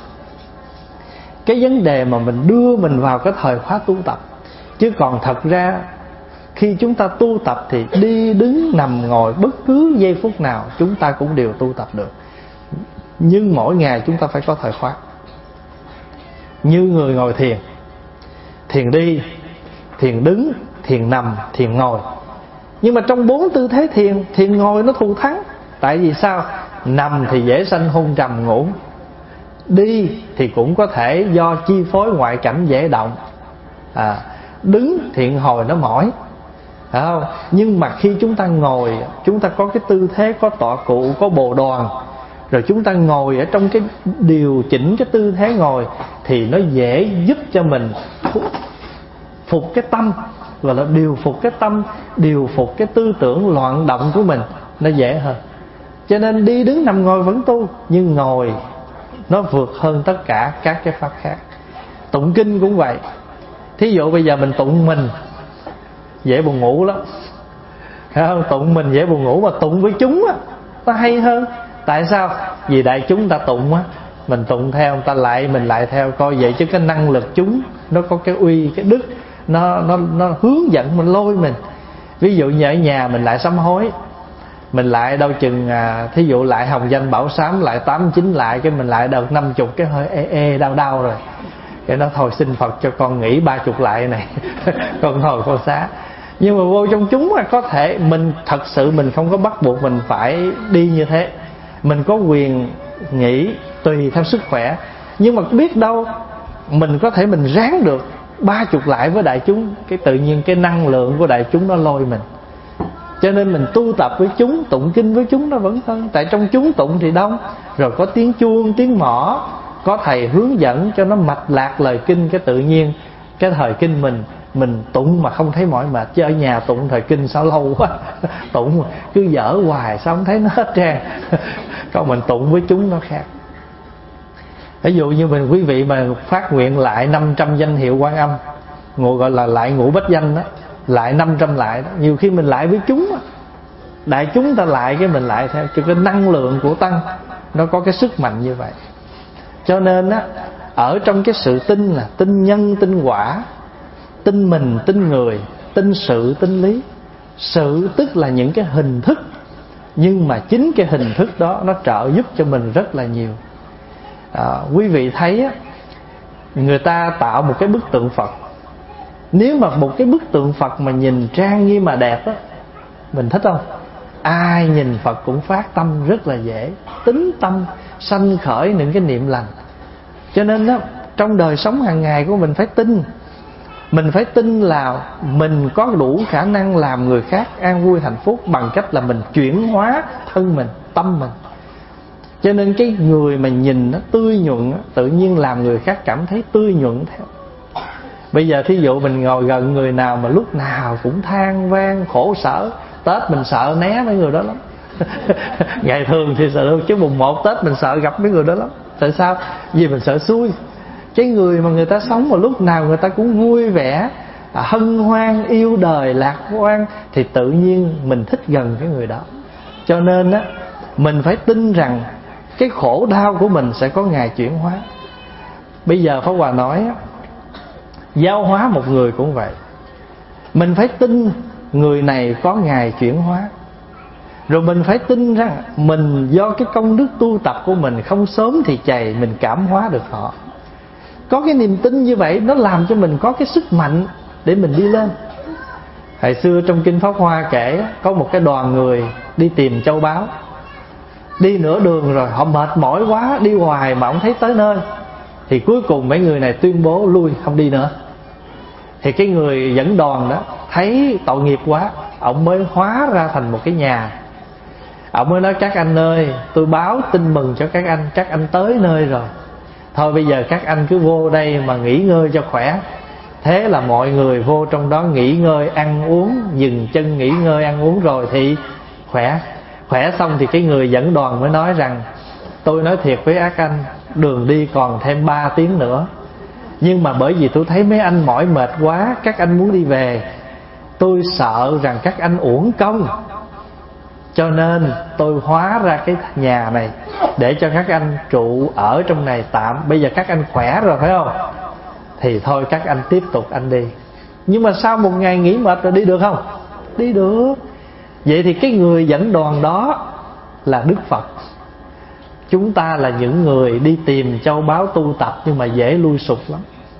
cái vấn đề mà mình đưa mình vào cái thời khóa tu tập. Chứ còn thật ra khi chúng ta tu tập thì đi đứng nằm ngồi bất cứ giây phút nào chúng ta cũng đều tu tập được. Nhưng mỗi ngày chúng ta phải có thời khóa. Như người ngồi thiền, thiền đi, thiền đứng, thiền nằm, thiền ngồi. Nhưng mà trong bốn tư thế thiền, thiền ngồi nó thù thắng. Tại vì sao? Nằm thì dễ sanh hôn trầm ngủ, đi thì cũng có thể do chi phối ngoại cảnh dễ động, à, đứng thiện hồi nó mỏi, phải không? Nhưng mà khi chúng ta ngồi, chúng ta có cái tư thế, có tọa cụ, có bồ đoàn, rồi chúng ta ngồi ở trong cái điều chỉnh cái tư thế ngồi, thì nó dễ giúp cho mình phục cái tâm, gọi là điều phục cái tâm, điều phục cái tư tưởng loạn động của mình, nó dễ hơn. Cho nên đi đứng nằm ngồi vẫn tu, nhưng ngồi nó vượt hơn tất cả các cái pháp khác. Tụng kinh cũng vậy. Thí dụ bây giờ mình tụng mình dễ buồn ngủ lắm, thấy không? Tụng mình dễ buồn ngủ, mà tụng với chúng á nó hay hơn. Tại sao? Vì đại chúng ta tụng á, mình tụng theo, người ta lại mình lại theo, coi vậy chứ cái năng lực chúng nó có cái uy, cái đức, nó nó nó hướng dẫn mình, lôi mình. Ví dụ như ở nhà mình lại sám hối, mình lại đâu chừng à, thí dụ lại hồng danh bảo sám lại tám chín lại, cái mình lại đợt năm chục cái hơi ê ê đau đau rồi, cái nó thôi xin Phật cho con nghỉ ba chục lại này con thôi con xá. Nhưng mà vô trong chúng mà có thể mình thật sự mình không có bắt buộc mình phải đi như thế, mình có quyền nghỉ tùy theo sức khỏe. Nhưng mà biết đâu mình có thể mình ráng được ba chục lại với đại chúng, cái tự nhiên cái năng lượng của đại chúng nó lôi mình. Cho nên mình tu tập với chúng, tụng kinh với chúng nó vẫn hơn. Tại trong chúng tụng thì đông, rồi có tiếng chuông, tiếng mõ, có thầy hướng dẫn cho nó mạch lạc lời kinh, cái tự nhiên cái thời kinh mình mình tụng mà không thấy mỏi mệt. Chứ ở nhà tụng thời kinh sao lâu quá tụng cứ dở hoài sao không thấy nó hết trơn. Còn mình tụng với chúng nó khác. Ví dụ như mình quý vị mà phát nguyện lại năm trăm danh hiệu Quan Âm, ngộ gọi là lại ngũ bách danh đó, lại năm trăm lại đó. Nhiều khi mình lại với chúng đó, đại chúng ta lại cái mình lại theo, cho cái năng lượng của tăng nó có cái sức mạnh như vậy. Cho nên á, ở trong cái sự tin là tin nhân tin quả, tin mình tin người, tin sự tin lý. Sự tức là những cái hình thức, nhưng mà chính cái hình thức đó nó trợ giúp cho mình rất là nhiều. à, Quý vị thấy á, người ta tạo một cái bức tượng Phật, nếu mà một cái bức tượng Phật mà nhìn trang nghiêm mà đẹp á, mình thích không? Ai nhìn Phật cũng phát tâm rất là dễ, tính tâm sanh khởi những cái niệm lành. Cho nên á, trong đời sống hàng ngày của mình phải tin. Mình phải tin là mình có đủ khả năng làm người khác an vui hạnh phúc bằng cách là mình chuyển hóa thân mình, tâm mình. Cho nên cái người mà nhìn nó tươi nhuận, tự nhiên làm người khác cảm thấy tươi nhuận theo. Bây giờ thí dụ mình ngồi gần người nào mà lúc nào cũng than vang khổ sở, Tết mình sợ né mấy người đó lắm. Ngày thường thì sợ đâu, chứ mùng một Tết mình sợ gặp mấy người đó lắm. Tại sao? Vì mình sợ xui. Cái người mà người ta sống mà lúc nào người ta cũng vui vẻ, hân hoan, yêu đời, lạc quan, thì tự nhiên mình thích gần cái người đó. Cho nên á, mình phải tin rằng cái khổ đau của mình sẽ có ngày chuyển hóa. Bây giờ Pháp Hòa nói á, giáo hóa một người cũng vậy. Mình phải tin người này có ngày chuyển hóa. Rồi mình phải tin rằng mình do cái công đức tu tập của mình không sớm thì chày, mình cảm hóa được họ. Có cái niềm tin như vậy, nó làm cho mình có cái sức mạnh để mình đi lên. Hồi xưa trong Kinh Pháp Hoa kể, có một cái đoàn người đi tìm châu báu. Đi nửa đường rồi họ mệt mỏi quá, đi hoài mà không thấy tới nơi. Thì cuối cùng mấy người này tuyên bố lui, không đi nữa. Thì cái người dẫn đoàn đó thấy tội nghiệp quá, ông mới hóa ra thành một cái nhà. Ông mới nói: các anh ơi, tôi báo tin mừng cho các anh, các anh tới nơi rồi. Thôi bây giờ các anh cứ vô đây mà nghỉ ngơi cho khỏe. Thế là mọi người vô trong đó nghỉ ngơi, ăn uống, dừng chân nghỉ ngơi, ăn uống rồi thì khỏe. Khỏe xong thì cái người dẫn đoàn mới nói rằng: tôi nói thiệt với các anh, đường đi còn thêm ba tiếng nữa. Nhưng mà bởi vì tôi thấy mấy anh mỏi mệt quá, các anh muốn đi về, tôi sợ rằng các anh uổng công, cho nên tôi hóa ra cái nhà này để cho các anh trụ ở trong này tạm. Bây giờ các anh khỏe rồi phải không? Thì thôi các anh tiếp tục anh đi. Nhưng mà sau một ngày nghỉ mệt rồi đi được không? Đi được. Vậy thì cái người dẫn đoàn đó là Đức Phật. Chúng ta là những người đi tìm châu báu tu tập, nhưng mà dễ lui sụp lắm.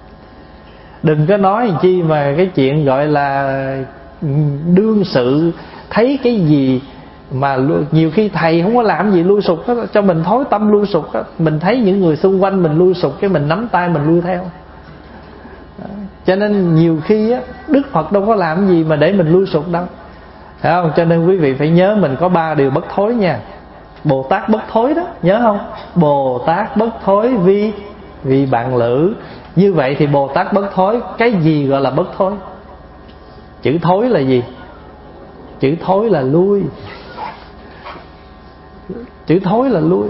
Đừng có nói chi mà cái chuyện gọi là đương sự, thấy cái gì mà nhiều khi thầy không có làm gì lui sụp đó, cho mình thối tâm lui sụp đó. Mình thấy những người xung quanh mình lui sụp, cái mình nắm tay mình lui theo. Cho nên nhiều khi á, Đức Phật đâu có làm gì mà để mình lui sụp đâu, phải không? Cho nên quý vị phải nhớ mình có ba điều bất thối nha. Bồ Tát bất thối đó, nhớ không? Bồ Tát bất thối vì vì bạn lữ. Như vậy thì Bồ Tát bất thối. Cái gì gọi là bất thối? Chữ thối là gì? Chữ thối là lui. Chữ thối là lui.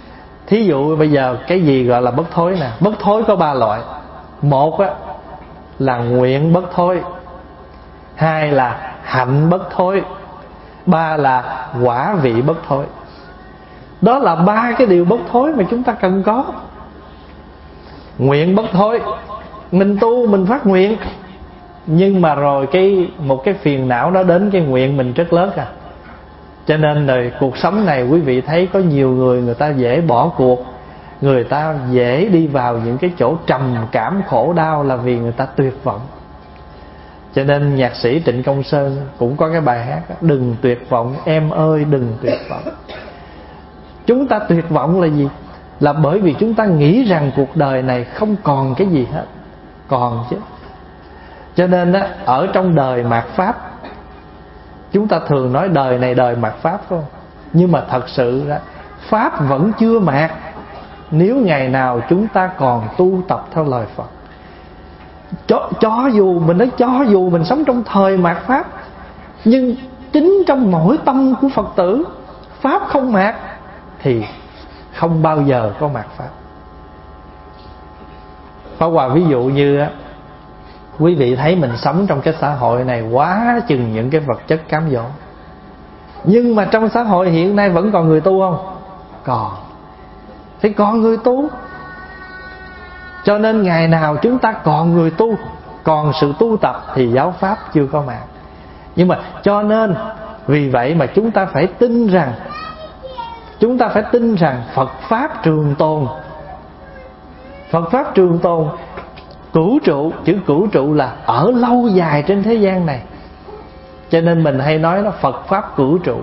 Thí dụ bây giờ cái gì gọi là bất thối nè? Bất thối có ba loại. Một á, là nguyện bất thối, hai là hạnh bất thối, ba là quả vị bất thối. Đó là ba cái điều bất thối mà chúng ta cần có. Nguyện bất thối, mình tu mình phát nguyện, nhưng mà rồi cái một cái phiền não nó đến cái nguyện mình rất lớn à. Cho nên rồi cuộc sống này quý vị thấy có nhiều người, người ta dễ bỏ cuộc, người ta dễ đi vào những cái chỗ trầm cảm khổ đau là vì người ta tuyệt vọng. Cho nên nhạc sĩ Trịnh Công Sơn cũng có cái bài hát đó, đừng tuyệt vọng em ơi đừng tuyệt vọng. Chúng ta tuyệt vọng là gì? Là bởi vì chúng ta nghĩ rằng cuộc đời này không còn cái gì hết. Còn chứ. Cho nên á, ở trong đời mạt Pháp, chúng ta thường nói đời này đời mạt Pháp phải không? Nhưng mà thật sự đó, Pháp vẫn chưa mạt nếu ngày nào chúng ta còn tu tập theo lời Phật. Cho, cho dù mình nói cho dù mình sống trong thời mạt Pháp, nhưng chính trong mỗi tâm của Phật tử Pháp không mạt thì không bao giờ có mạt Pháp. Pháp Hòa ví dụ như á, quý vị thấy mình sống trong cái xã hội này quá chừng những cái vật chất cám dỗ, nhưng mà trong xã hội hiện nay vẫn còn người tu không? Còn. Thì còn người tu. Cho nên ngày nào chúng ta còn người tu, còn sự tu tập thì giáo pháp chưa có mạt. Nhưng mà cho nên vì vậy mà chúng ta phải tin rằng Chúng ta phải tin rằng Phật Pháp trường tồn. Phật Pháp trường tồn, cửu trụ, chữ cửu trụ là ở lâu dài trên thế gian này. Cho nên mình hay nói nó Phật Pháp cửu trụ.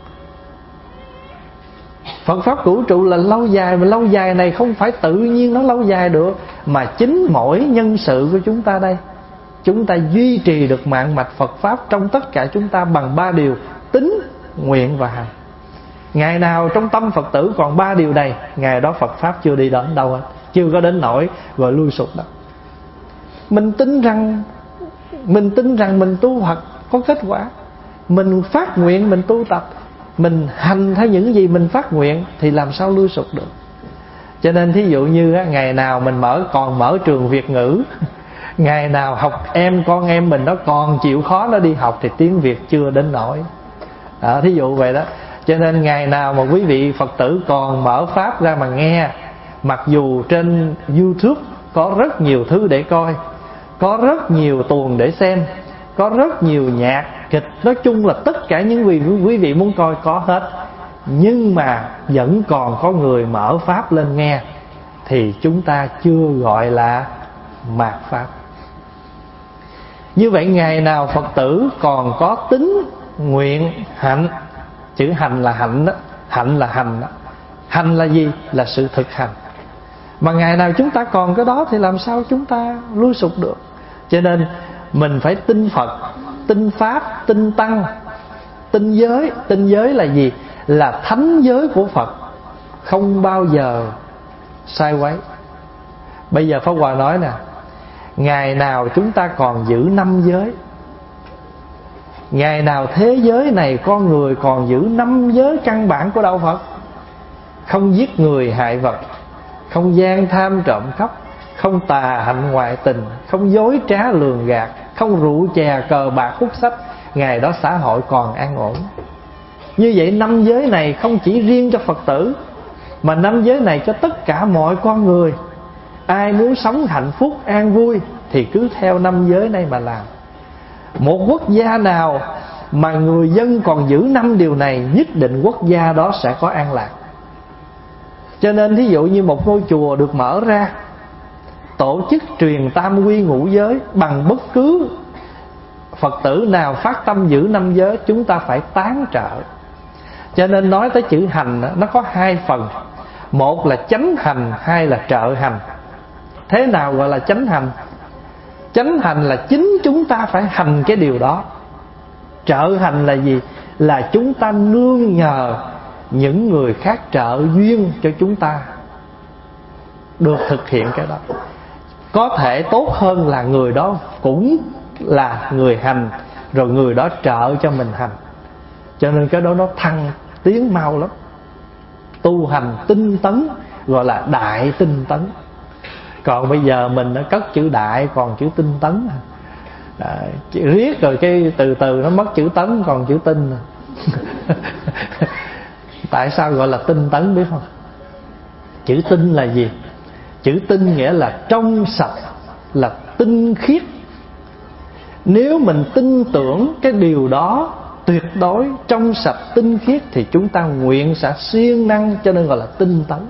Phật Pháp cửu trụ là lâu dài, mà lâu dài này không phải tự nhiên nó lâu dài được, mà chính mỗi nhân sự của chúng ta đây, chúng ta duy trì được mạng mạch Phật Pháp trong tất cả chúng ta bằng ba điều: tín, nguyện và hành. Ngày nào trong tâm Phật tử còn ba điều này, ngày đó Phật Pháp chưa đi đến đâu hết, chưa có đến nỗi gọi lui sụp đâu. Mình tin rằng Mình tin rằng mình tu Phật có kết quả, mình phát nguyện mình tu tập, mình hành theo những gì mình phát nguyện thì làm sao lui sụp được. Cho nên thí dụ như á, ngày nào mình mở còn mở trường Việt ngữ, ngày nào học em con em mình nó còn chịu khó nó đi học thì tiếng Việt chưa đến nỗi à, thí dụ vậy đó. Cho nên ngày nào mà quý vị Phật tử còn mở Pháp ra mà nghe, mặc dù trên YouTube có rất nhiều thứ để coi, có rất nhiều tuồng để xem, có rất nhiều nhạc, kịch, nói chung là tất cả những gì quý vị muốn coi có hết, nhưng mà vẫn còn có người mở Pháp lên nghe, thì chúng ta chưa gọi là mạt Pháp. Như vậy ngày nào Phật tử còn có tín, nguyện, hạnh. Chữ hành là hạnh đó, hạnh là hành đó. Hành là gì? Là sự thực hành. Mà ngày nào chúng ta còn cái đó thì làm sao chúng ta lui sụp được. Cho nên mình phải tin Phật, tin Pháp, tin Tăng, tin giới. Tin giới là gì? Là thánh giới của Phật, không bao giờ sai quấy. Bây giờ Pháp Hòa nói nè, ngày nào chúng ta còn giữ năm giới, ngày nào thế giới này con người còn giữ năm giới căn bản của đạo Phật: không giết người hại vật, không gian tham trộm cắp, không tà hạnh ngoại tình, không dối trá lường gạt, không rượu chè cờ bạc hút sách, ngày đó xã hội còn an ổn. Như vậy năm giới này không chỉ riêng cho Phật tử, mà năm giới này cho tất cả mọi con người. Ai muốn sống hạnh phúc an vui thì cứ theo năm giới này mà làm. Một quốc gia nào mà người dân còn giữ năm điều này, nhất định quốc gia đó sẽ có an lạc. Cho nên thí dụ như một ngôi chùa được mở ra, tổ chức truyền tam quy ngũ giới, bằng bất cứ Phật tử nào phát tâm giữ năm giới, chúng ta phải tán trợ. Cho nên nói tới chữ hành, nó có hai phần: một là chánh hành, hai là trợ hành. Thế nào gọi là chánh hành? Chánh hành là chính chúng ta phải hành cái điều đó. Trợ hành là gì? Là chúng ta nương nhờ những người khác trợ duyên cho chúng ta được thực hiện cái đó. Có thể tốt hơn là người đó cũng là người hành, rồi người đó trợ cho mình hành. Cho nên cái đó nó thăng tiến mau lắm. Tu hành tinh tấn gọi là đại tinh tấn. Còn bây giờ mình nó cất chữ đại còn chữ tinh tấn à, riết rồi cái từ từ nó mất chữ tấn còn chữ tinh. Tại sao gọi là tinh tấn biết không? Chữ tinh là gì? Chữ tinh nghĩa là trong sạch, là tinh khiết. Nếu mình tin tưởng cái điều đó tuyệt đối trong sạch tinh khiết thì chúng ta nguyện sẽ siêng năng, cho nên gọi là tinh tấn.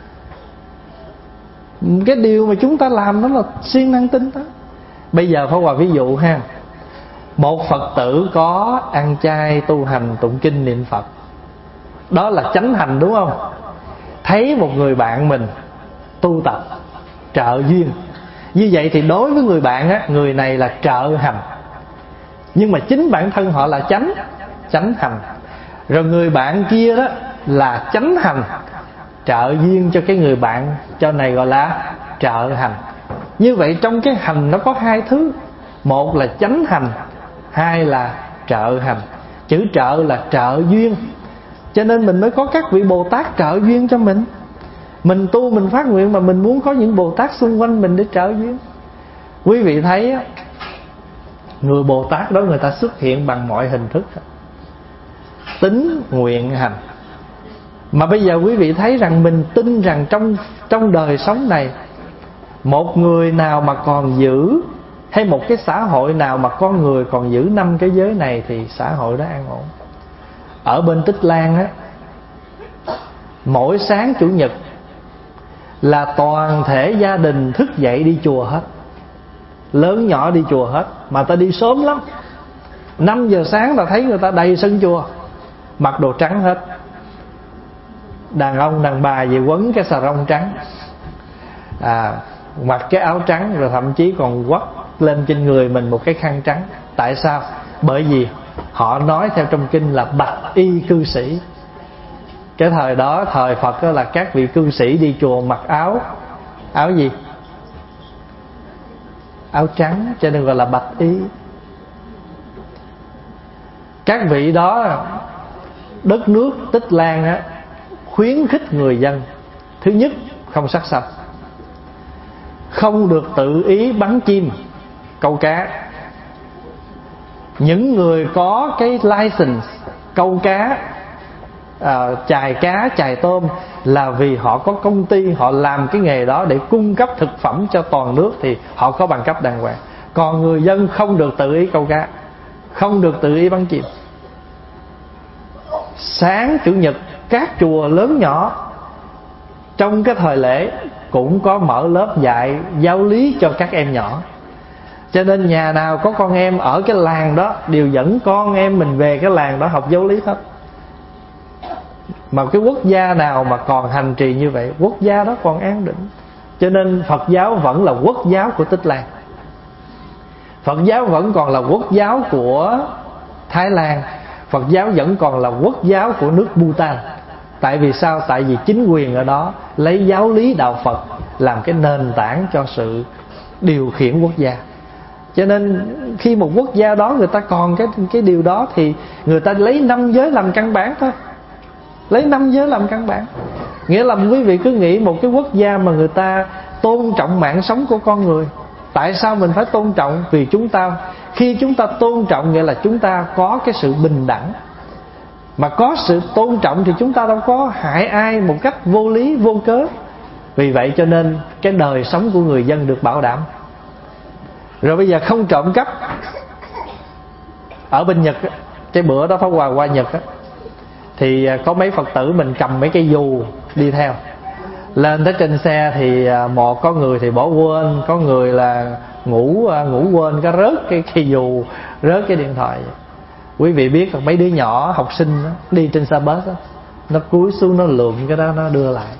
Cái điều mà chúng ta làm đó là siêng năng tinh tấn. Bây giờ Pháp Hòa ví dụ ha, một Phật tử có ăn chay tu hành tụng kinh niệm Phật, đó là chánh hành đúng không? Thấy một người bạn mình tu tập trợ duyên, như vậy thì đối với người bạn á, người này là trợ hành, nhưng mà chính bản thân họ là chánh chánh hành. Rồi người bạn kia đó là chánh hành, trợ duyên cho cái người bạn cho này gọi là trợ hành. Như vậy trong cái hành nó có hai thứ, một là chánh hành, hai là trợ hành. Chữ trợ là trợ duyên, cho nên mình mới có các vị Bồ Tát trợ duyên cho mình. Mình tu mình phát nguyện mà mình muốn có những Bồ Tát xung quanh mình để trợ duyên. Quý vị thấy người Bồ Tát đó người ta xuất hiện bằng mọi hình thức, tính nguyện hành. Mà bây giờ quý vị thấy rằng mình tin rằng trong trong đời sống này, một người nào mà còn giữ, hay một cái xã hội nào mà con người còn giữ năm cái giới này thì xã hội đó an ổn. Ở bên Tích Lan á, mỗi sáng Chủ nhật là toàn thể gia đình thức dậy đi chùa hết, lớn nhỏ đi chùa hết, mà ta đi sớm lắm. Năm giờ sáng ta thấy người ta đầy sân chùa, mặc đồ trắng hết, đàn ông đàn bà về quấn cái xà rông trắng, à, mặc cái áo trắng, rồi thậm chí còn quất lên trên người mình một cái khăn trắng. Tại sao? Bởi vì họ nói theo trong kinh là bạch y cư sĩ. Cái thời đó, thời Phật đó là các vị cư sĩ đi chùa mặc áo áo gì? Áo trắng, cho nên gọi là bạch y. Các vị đó, đất nước Tích Lan á, khuyến khích người dân: thứ nhất, không sát sanh, không được tự ý bắn chim, câu cá. Những người có cái license câu cá, à, chài cá, chài tôm là vì họ có công ty, họ làm cái nghề đó để cung cấp thực phẩm cho toàn nước thì họ có bằng cấp đàng hoàng. Còn người dân không được tự ý câu cá, không được tự ý bắn chim. Sáng Chủ nhật các chùa lớn nhỏ trong cái thời lễ cũng có mở lớp dạy giáo lý cho các em nhỏ. Cho nên nhà nào có con em ở cái làng đó đều dẫn con em mình về cái làng đó học giáo lý hết. Mà cái quốc gia nào mà còn hành trì như vậy, quốc gia đó còn an định. Cho nên Phật giáo vẫn là quốc giáo của Tích Lan, Phật giáo vẫn còn là quốc giáo của Thái Lan, Phật giáo vẫn còn là quốc giáo của nước Bhutan. Tại vì sao? Tại vì chính quyền ở đó lấy giáo lý đạo Phật làm cái nền tảng cho sự điều khiển quốc gia. Cho nên khi một quốc gia đó người ta còn cái cái điều đó thì người ta lấy năm giới làm căn bản thôi. Lấy năm giới làm căn bản. Nghĩa là quý vị cứ nghĩ một cái quốc gia mà người ta tôn trọng mạng sống của con người. Tại sao mình phải tôn trọng? Vì chúng ta, khi chúng ta tôn trọng nghĩa là chúng ta có cái sự bình đẳng. Mà có sự tôn trọng thì chúng ta đâu có hại ai một cách vô lý, vô cớ. Vì vậy cho nên cái đời sống của người dân được bảo đảm. Rồi bây giờ không trộm cắp. Ở bên Nhật, cái bữa đó Pháp Hòa qua Nhật á, thì có mấy Phật tử mình cầm mấy cây dù đi theo. Lên tới trên xe thì một có người thì bỏ quên, có người là ngủ ngủ quên cái rớt cái cây dù, rớt cái điện thoại. Quý vị biết là mấy đứa nhỏ học sinh đó, đi trên xe bus đó, nó cúi xuống nó lượm cái đó, nó đưa lại.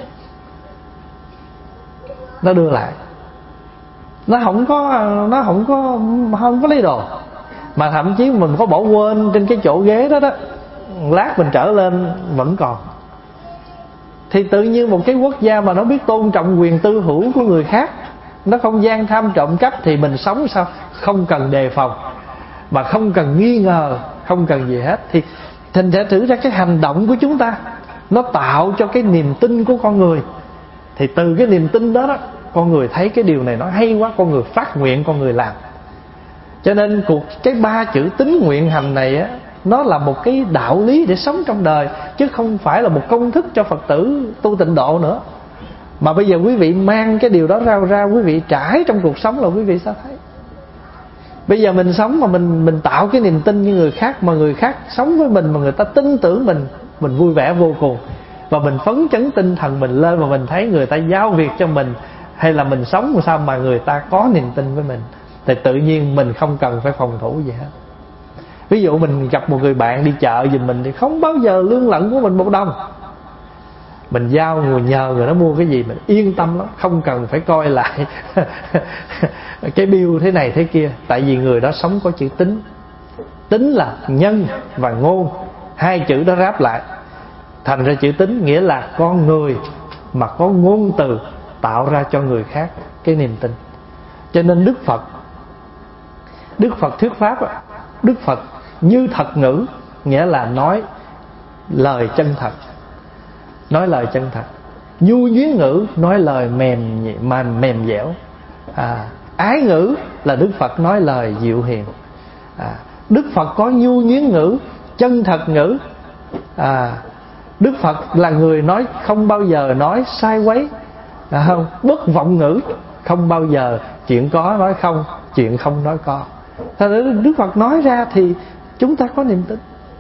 Nó đưa lại. Nó không có Nó không có Không có lấy đồ. Mà thậm chí mình có bỏ quên trên cái chỗ ghế đó đó, lát mình trở lên vẫn còn. Thì tự nhiên một cái quốc gia mà nó biết tôn trọng quyền tư hữu của người khác, nó không gian tham trộm cắp, thì mình sống sao? Không cần đề phòng, mà không cần nghi ngờ, không cần gì hết. Thì thành ra thử ra cái hành động của chúng ta nó tạo cho cái niềm tin của con người. Thì từ cái niềm tin đó, đó con người thấy cái điều này nó hay quá, con người phát nguyện, con người làm. Cho nên cuộc cái ba chữ tín nguyện hành này á, nó là một cái đạo lý để sống trong đời, chứ không phải là một công thức cho Phật tử tu tịnh độ nữa. Mà bây giờ quý vị mang cái điều đó ra ra quý vị trải trong cuộc sống là quý vị sẽ thấy. Bây giờ mình sống mà mình mình tạo cái niềm tin như người khác, mà người khác sống với mình mà người ta tin tưởng mình, mình vui vẻ vô cùng. Và mình phấn chấn tinh thần mình lên, và mình thấy người ta giao việc cho mình, hay là mình sống làm sao mà người ta có niềm tin với mình, thì tự nhiên mình không cần phải phòng thủ gì hết. Ví dụ mình gặp một người bạn đi chợ giùm mình thì không bao giờ lương lận của mình một đồng. Mình giao người nhờ người đó mua cái gì mình yên tâm lắm, không cần phải coi lại cái bill thế này thế kia. Tại vì người đó sống có chữ tín. Tín là nhân và ngôn, hai chữ đó ráp lại thành ra chữ tín, nghĩa là con người mà có ngôn từ tạo ra cho người khác cái niềm tin. Cho nên Đức Phật Đức Phật thuyết pháp, Đức Phật như thật ngữ, nghĩa là nói lời chân thật, nói lời chân thật. Nhu nhuyến ngữ, nói lời mềm mà mềm dẻo. à, Ái ngữ là Đức Phật nói lời dịu hiền. à, Đức Phật có nhu nhuyến ngữ, chân thật ngữ. à, Đức Phật là người nói không bao giờ nói sai quấy, à, không bất vọng ngữ, không bao giờ chuyện có nói không, chuyện không nói có. Thật ra Đức Phật nói ra thì chúng ta có niềm tin.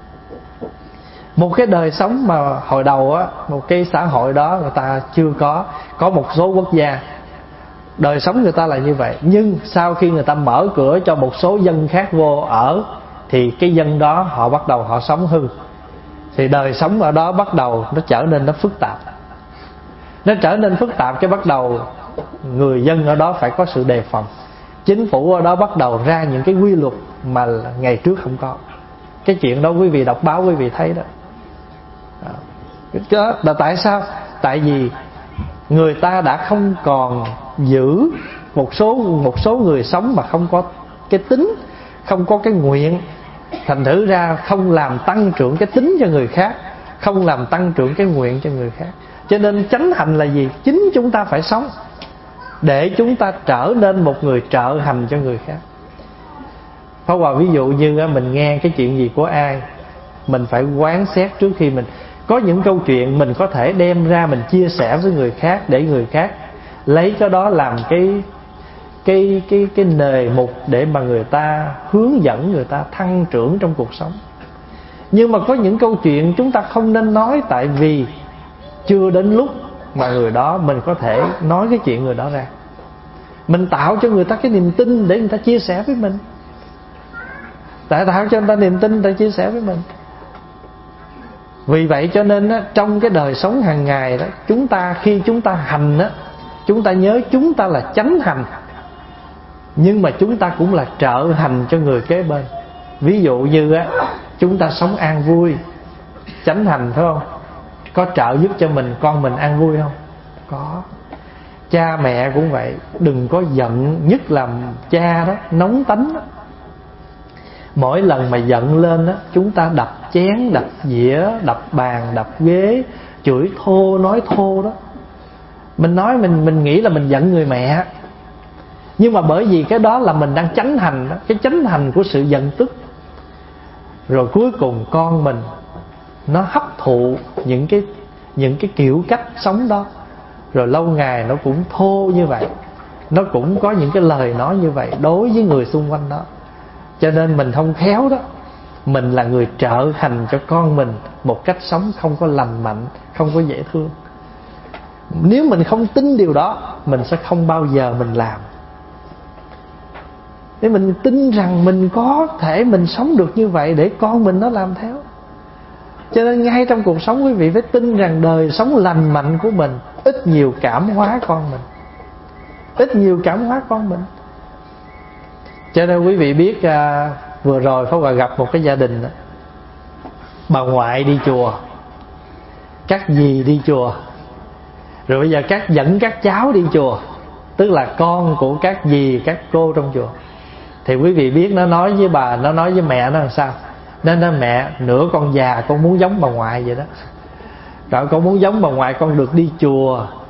Một cái đời sống mà hồi đầu á, một cái xã hội đó người ta chưa có. Có một số quốc gia đời sống người ta là như vậy, nhưng sau khi người ta mở cửa cho một số dân khác vô ở, thì cái dân đó họ bắt đầu họ sống hư. Thì đời sống ở đó bắt đầu nó trở nên nó phức tạp. Nó trở nên phức tạp cái bắt đầu người dân ở đó phải có sự đề phòng. Chính phủ ở đó bắt đầu ra những cái quy luật mà ngày trước không có. Cái chuyện đó quý vị đọc báo quý vị thấy đó. Đó là tại sao? Tại vì người ta đã không còn giữ một số một số người sống mà không có cái tính, không có cái nguyện, thành thử ra không làm tăng trưởng cái tính cho người khác, không làm tăng trưởng cái nguyện cho người khác. Cho nên chánh hành là gì? Chính chúng ta phải sống để chúng ta trở nên một người trợ hành cho người khác. Pháp Hòa ví dụ như mình nghe cái chuyện gì của ai, mình phải quán xét trước khi mình. Có những câu chuyện mình có thể đem ra mình chia sẻ với người khác, để người khác lấy cái đó làm cái cái cái cái nề mục để mà người ta hướng dẫn người ta thăng trưởng trong cuộc sống. Nhưng mà có những câu chuyện chúng ta không nên nói, tại vì chưa đến lúc mà người đó mình có thể nói cái chuyện người đó ra. Mình tạo cho người ta cái niềm tin để người ta chia sẻ với mình. Tại tạo cho người ta niềm tin để chia sẻ với mình. Vì vậy cho nên á, trong cái đời sống hàng ngày đó, chúng ta khi chúng ta hành á, chúng ta nhớ chúng ta là chánh hành, nhưng mà chúng ta cũng là trợ hành cho người kế bên. Ví dụ như á, chúng ta sống an vui, chánh hành phải không? Có trợ giúp cho mình, con mình an vui không? Có. Cha mẹ cũng vậy, đừng có giận, nhất là cha đó, nóng tánh đó. Mỗi lần mà giận lên đó, chúng ta đập chén, đập dĩa, đập bàn, đập ghế, chửi thô, nói thô đó. Mình nói mình mình nghĩ là mình giận người mẹ, nhưng mà bởi vì cái đó là mình đang chánh hành đó, cái chánh hành của sự giận tức. Rồi cuối cùng con mình nó hấp thụ những cái những cái kiểu cách sống đó, rồi lâu ngày nó cũng thô như vậy, nó cũng có những cái lời nói như vậy đối với người xung quanh đó. Cho nên mình không khéo đó, mình là người trợ hành cho con mình một cách sống không có lành mạnh, không có dễ thương. Nếu mình không tin điều đó, mình sẽ không bao giờ mình làm. Để mình tin rằng mình có thể mình sống được như vậy để con mình nó làm theo. Cho nên ngay trong cuộc sống quý vị phải tin rằng đời sống lành mạnh của mình ít nhiều cảm hóa con mình, ít nhiều cảm hóa con mình. Cho nên quý vị biết à, vừa rồi Pháp Hòa gặp một cái gia đình đó, bà ngoại đi chùa, các dì đi chùa, rồi bây giờ các dẫn các cháu đi chùa, tức là con của các dì các cô trong chùa. Thì quý vị biết nó nói với bà, nó nói với mẹ nó làm sao? Nên nói mẹ, nửa con già con muốn giống bà ngoại vậy đó. Rồi con muốn giống bà ngoại, con được đi chùa,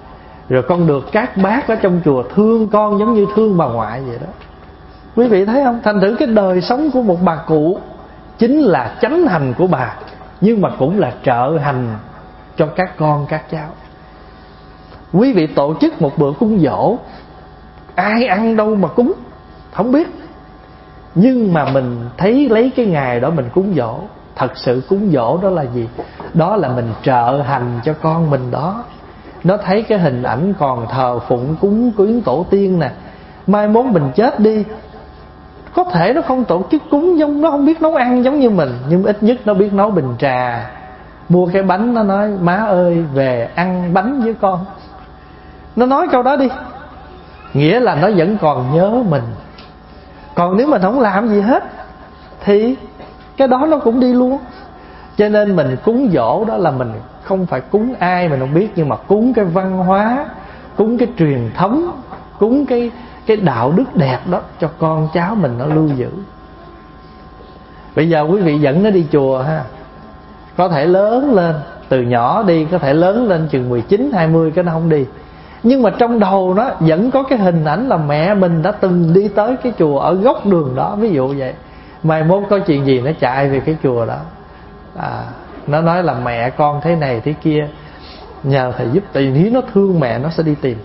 Rồi con được các bác ở trong chùa thương con giống như thương bà ngoại vậy đó. Quý vị thấy không? Thành thử cái đời sống của một bà cụ chính là chánh hành của bà, nhưng mà cũng là trợ hành cho các con các cháu. Quý vị tổ chức một bữa cúng giỗ, ai ăn đâu mà cúng, không biết. Nhưng mà mình thấy lấy cái ngày đó mình cúng giỗ. Thật sự cúng giỗ đó là gì? Đó là mình trợ hành cho con mình đó. Nó thấy cái hình ảnh còn thờ phụng cúng quyến tổ tiên nè. Mai mốt mình chết đi, có thể nó không tổ chức cúng giống, nó không biết nấu ăn giống như mình, nhưng ít nhất nó biết nấu bình trà. Mua cái bánh nó nói má ơi về ăn bánh với con. Nó nói câu đó đi, nghĩa là nó vẫn còn nhớ mình. Còn nếu mình không làm gì hết thì cái đó nó cũng đi luôn. Cho nên mình cúng giỗ đó là mình không phải cúng ai mình không biết, nhưng mà cúng cái văn hóa, cúng cái truyền thống, cúng cái cái đạo đức đẹp đó cho con cháu mình nó lưu giữ. Bây giờ quý vị dẫn nó đi chùa ha, có thể lớn lên, từ nhỏ đi, có thể lớn lên chừng mười chín, hai mươi cái nó không đi. Nhưng mà trong đầu nó vẫn có cái hình ảnh là mẹ mình đã từng đi tới cái chùa ở góc đường đó, ví dụ vậy. Mai mốt có chuyện gì nó chạy về cái chùa đó, à, nó nói là mẹ con thế này thế kia, nhờ thầy giúp. Tại vì nếu nó thương mẹ nó sẽ đi tìm.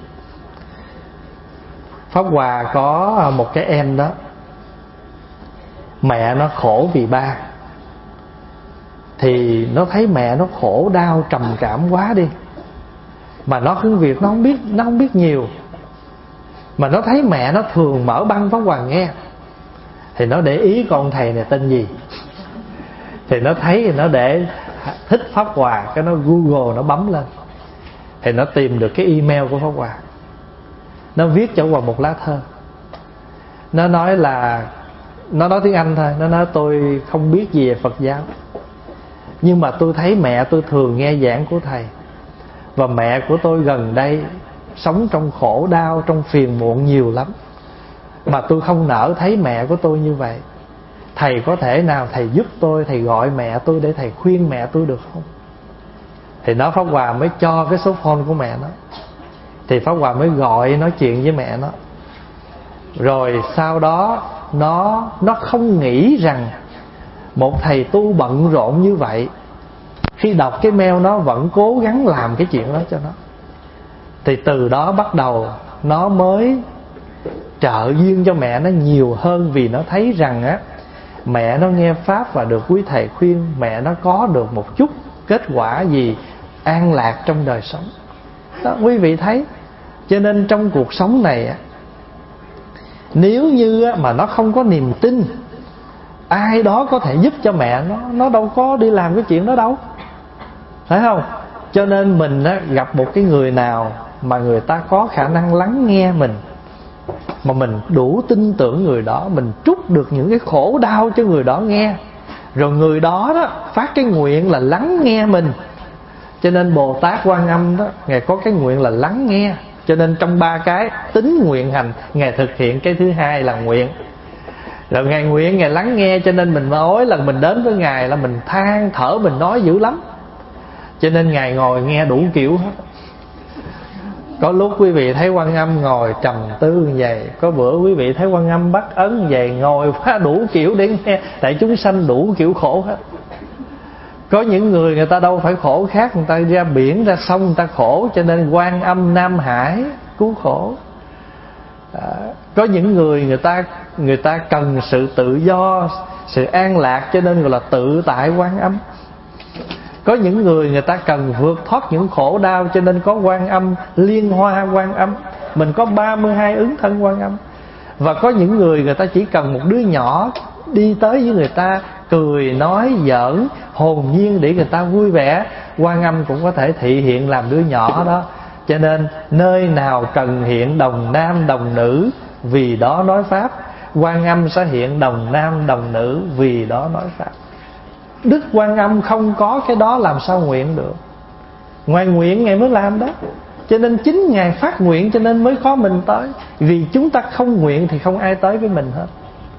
Pháp Hòa có một cái em đó, mẹ nó khổ vì ba, thì nó thấy mẹ nó khổ đau trầm cảm quá đi, mà nó cứ việc nó không biết, nó không biết nhiều, mà nó thấy mẹ nó thường mở băng Pháp Hòa nghe, thì nó để ý con thầy này tên gì. Thì nó thấy thì nó để thích Pháp Hòa, cái nó Google nó bấm lên, thì nó tìm được cái email của Pháp Hòa. Nó viết cho Hòa một lá thơ. Nó nói là, nó nói tiếng Anh thôi, nó nói tôi không biết gì về Phật giáo, nhưng mà tôi thấy mẹ tôi thường nghe giảng của thầy, và mẹ của tôi gần đây sống trong khổ đau, trong phiền muộn nhiều lắm, mà tôi không nỡ thấy mẹ của tôi như vậy. Thầy có thể nào thầy giúp tôi, thầy gọi mẹ tôi để thầy khuyên mẹ tôi được không? Thì nó Pháp Hòa mới cho cái số phone của mẹ nó. Thì Pháp Hòa mới gọi nói chuyện với mẹ nó. Rồi sau đó Nó nó không nghĩ rằng một thầy tu bận rộn như vậy, khi đọc cái mail nó vẫn cố gắng làm cái chuyện đó cho nó. Thì từ đó bắt đầu nó mới trợ duyên cho mẹ nó nhiều hơn. Vì nó thấy rằng á, mẹ nó nghe Pháp và được quý thầy khuyên, mẹ nó có được một chút kết quả gì an lạc trong đời sống đó, quý vị thấy. Cho nên trong cuộc sống này á, nếu như mà nó không có niềm tin ai đó có thể giúp cho mẹ nó, nó đâu có đi làm cái chuyện đó đâu, phải không? Cho nên mình á, gặp một cái người nào mà người ta có khả năng lắng nghe mình, mà mình đủ tin tưởng người đó, mình trút được những cái khổ đau cho người đó nghe, rồi người đó đó phát cái nguyện là lắng nghe mình. Cho nên Bồ Tát Quan Âm đó, Ngài có cái nguyện là lắng nghe. Cho nên trong ba cái tính nguyện hành, Ngài thực hiện cái thứ hai là nguyện. Rồi Ngài nguyện, Ngài lắng nghe. Cho nên mình mỗi lần mình đến với Ngài là mình than thở, mình nói dữ lắm. Cho nên Ngài ngồi nghe đủ kiểu hết. Có lúc quý vị thấy Quan Âm ngồi trầm tư như vậy, có bữa quý vị thấy Quan Âm bắt ấn như vậy, ngồi phá đủ kiểu để nghe. Tại chúng sanh đủ kiểu khổ hết. Có những người người ta đâu phải khổ khác, người ta ra biển ra sông người ta khổ, cho nên Quan Âm Nam Hải cứu khổ. À, có những người người ta người ta cần sự tự do, sự an lạc, cho nên gọi là tự tại Quan Âm. Có những người người ta cần vượt thoát những khổ đau, cho nên có Quan Âm Liên Hoa Quan Âm. Mình có ba mươi hai ứng thân Quan Âm. Và có những người người ta chỉ cần một đứa nhỏ đi tới với người ta, cười nói giỡn hồn nhiên để người ta vui vẻ, Quan Âm cũng có thể thị hiện làm đứa nhỏ đó. Cho nên nơi nào cần hiện đồng nam đồng nữ, vì đó nói Pháp, Quan Âm sẽ hiện đồng nam đồng nữ, vì đó nói Pháp. Đức Quan Âm không có cái đó làm sao nguyện được. Ngoài nguyện Ngài mới làm đó. Cho nên chính Ngài phát nguyện, cho nên mới có mình tới. Vì chúng ta không nguyện thì không ai tới với mình hết.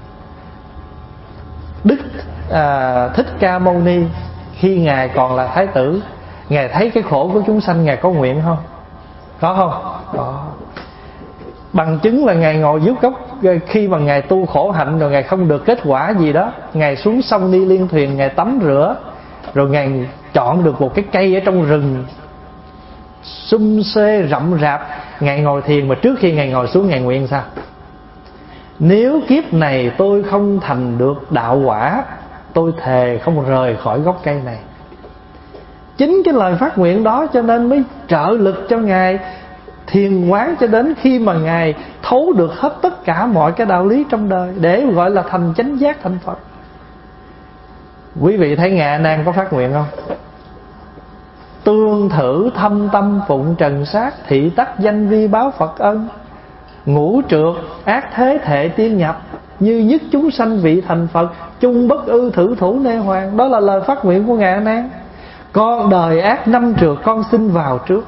Đức à, Thích Ca Mâu Ni khi Ngài còn là Thái tử, Ngài thấy cái khổ của chúng sanh, Ngài có nguyện không? Có không? Có. Bằng chứng là Ngài ngồi dưới gốc, khi mà Ngài tu khổ hạnh rồi Ngài không được kết quả gì đó, Ngài xuống sông đi liên thuyền, Ngài tắm rửa, rồi Ngài chọn được một cái cây ở trong rừng sum xê rậm rạp, Ngài ngồi thiền. Mà trước khi Ngài ngồi xuống, Ngài nguyện sao? Nếu kiếp này tôi không thành được đạo quả, tôi thề không rời khỏi gốc cây này. Chính cái lời phát nguyện đó cho nên mới trợ lực cho Ngài thiền quán cho đến khi mà Ngài thấu được hết tất cả mọi cái đạo lý trong đời, để gọi là thành chánh giác, thành Phật. Quý vị thấy Ngài A Nan có phát nguyện không? Tương thử thâm tâm phụng trần sát, thị tắc danh vi báo Phật ân. Ngũ trượt ác thế thệ tiên nhập, như nhất chúng sanh vị thành Phật, chung bất ư thử thủ nê hoàng. Đó là lời phát nguyện của Ngài A Nan. Con đời ác năm trượt con xin vào trước.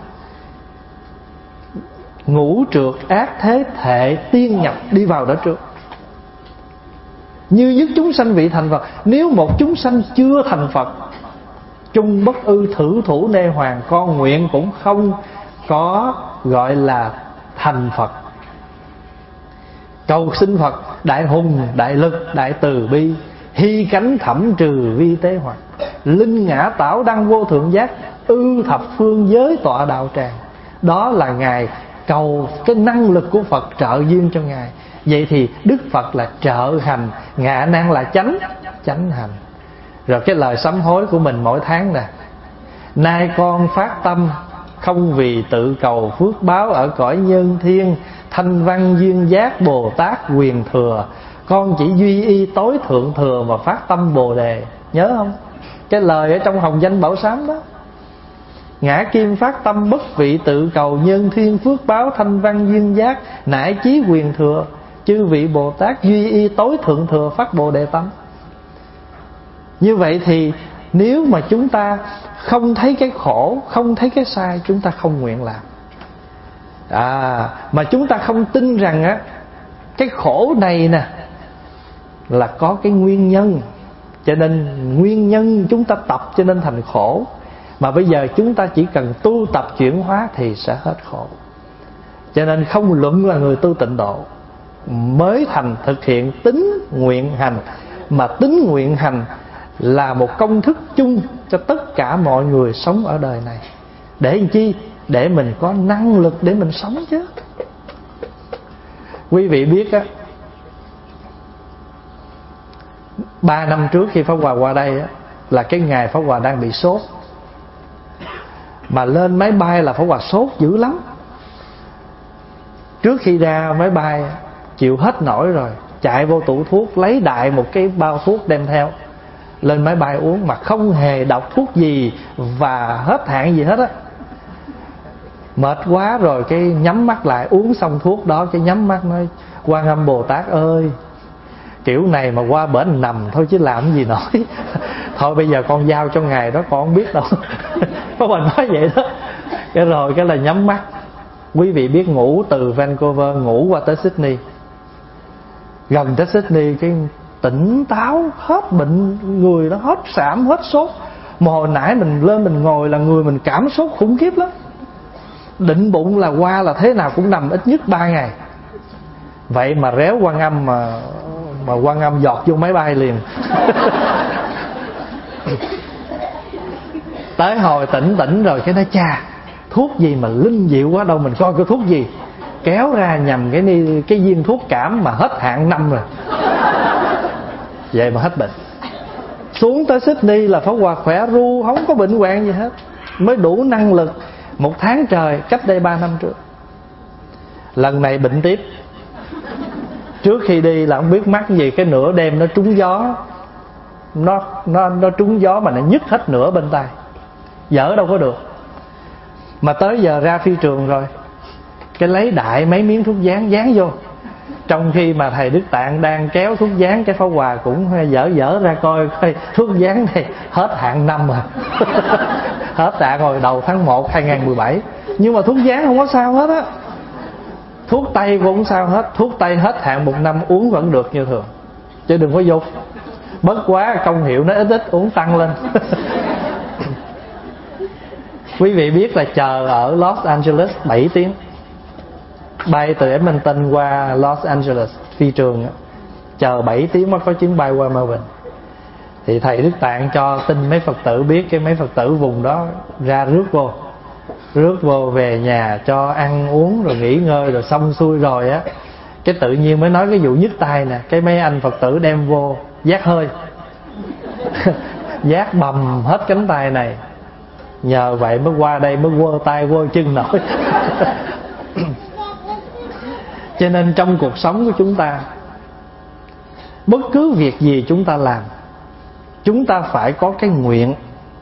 Ngũ trượt ác thế thệ tiên nhập, đi vào đó trước. Như nhất chúng sanh vị thành Phật. Nếu một chúng sanh chưa thành Phật, chung bất ư thử thủ nê hoàng, con nguyện cũng không có gọi là thành Phật. Cầu xin Phật đại hùng, đại lực, đại từ bi, hy cánh thẩm trừ vi tế hoặc, linh ngã tảo đăng vô thượng giác, ư thập phương giới tọa đạo tràng. Đó là Ngài cầu cái năng lực của Phật trợ duyên cho Ngài. Vậy thì Đức Phật là trợ hành, Ngài A Nan là chánh chánh hành. Rồi cái lời sám hối của mình mỗi tháng nè: nay con phát tâm không vì tự cầu phước báo ở cõi nhân thiên, thanh văn duyên giác Bồ Tát quyền thừa, con chỉ duy y tối thượng thừa mà phát tâm Bồ Đề. Nhớ không? Cái lời ở trong Hồng Danh Bảo Sám đó: ngã kim phát tâm bất vị tự cầu, nhân thiên phước báo thanh văn duyên giác, nải chí quyền thừa, chư vị Bồ Tát duy y tối thượng thừa phát Bồ Đề tâm. Như vậy thì nếu mà chúng ta không thấy cái khổ, không thấy cái sai, chúng ta không nguyện làm. À, mà chúng ta không tin rằng á, cái khổ này nè là có cái nguyên nhân, cho nên nguyên nhân chúng ta tập cho nên thành khổ. Mà bây giờ chúng ta chỉ cần tu tập chuyển hóa thì sẽ hết khổ. Cho nên không luận là người tu tịnh độ mới thành thực hiện tín nguyện hành, mà tín nguyện hành là một công thức chung cho tất cả mọi người sống ở đời này. Để làm chi? Để mình có năng lực để mình sống chứ. Quý vị biết á, ba năm trước khi Pháp Hòa qua đây á, là cái ngày Pháp Hòa đang bị sốt. Mà lên máy bay là Pháp Hòa sốt dữ lắm. Trước khi ra máy bay chịu hết nổi rồi, chạy vô tủ thuốc lấy đại một cái bao thuốc đem theo, lên máy bay uống mà không hề đọc thuốc gì và hết hạn gì hết á. Mệt quá rồi cái nhắm mắt lại, uống xong thuốc đó cái nhắm mắt nói: Quan Âm Bồ Tát ơi, kiểu này mà qua bển nằm thôi chứ làm gì nổi. Thôi bây giờ con giao cho Ngài đó, con không biết đâu. Có mình nói vậy đó. Cái rồi cái là nhắm mắt. Quý vị biết ngủ từ Vancouver ngủ qua tới Sydney, gần tới Sydney cái tỉnh táo, hết bệnh, người nó hết sạm, hết sốt. Mà hồi nãy mình lên mình ngồi là người mình cảm sốt khủng khiếp lắm. Định bụng là qua là thế nào cũng nằm ít nhất ba ngày. Vậy mà réo Quan Âm mà mà Quan Âm giọt vô máy bay liền. Tới hồi tỉnh tỉnh rồi cái nói: cha, thuốc gì mà linh diệu quá, đâu mình coi cái thuốc gì. Kéo ra nhầm cái ni, cái viên thuốc cảm mà hết hạn năm rồi. Vậy mà hết bệnh. Xuống tới Sydney là Pháp Hòa khỏe ru, không có bệnh hoạn gì hết, mới đủ năng lực một tháng trời, cách đây ba năm trước. Lần này bệnh tiếp. Trước khi đi là không biết mắc gì, cái nửa đêm nó trúng gió, Nó nó nó trúng gió mà nó nhức hết nửa bên tay, dở đâu có được. Mà tới giờ ra phi trường rồi, cái lấy đại mấy miếng thuốc dán dán vô. Trong khi mà thầy Đức Tạng đang kéo thuốc dán, cái Pháp Hòa cũng dở dở ra coi coi thuốc dán này hết hạn năm rồi. Hết hạn hồi đầu tháng một hai nghìn mười bảy. Nhưng mà thuốc dán không có sao hết á. Thuốc tây cũng không sao hết. Thuốc tây hết hạn một năm uống vẫn được như thường, chứ đừng có dục. Bất quá công hiệu nó ít ít uống tăng lên. Quý vị biết là chờ ở Los Angeles bảy tiếng, bay từ Edmonton qua Los Angeles phi trường, chờ bảy tiếng mới có chuyến bay qua Melbourne. Thì thầy Đức Tạng cho tin mấy Phật tử biết, cái mấy Phật tử vùng đó ra rước vô, rước vô về nhà cho ăn uống rồi nghỉ ngơi rồi xong xuôi rồi á, cái tự nhiên mới nói cái vụ nhức tai nè. Cái mấy anh Phật tử đem vô giác hơi giác bầm hết cánh tay này, nhờ vậy mới qua đây mới quơ tay quơ chân nổi. Cho nên trong cuộc sống của chúng ta, bất cứ việc gì chúng ta làm, chúng ta phải có cái nguyện,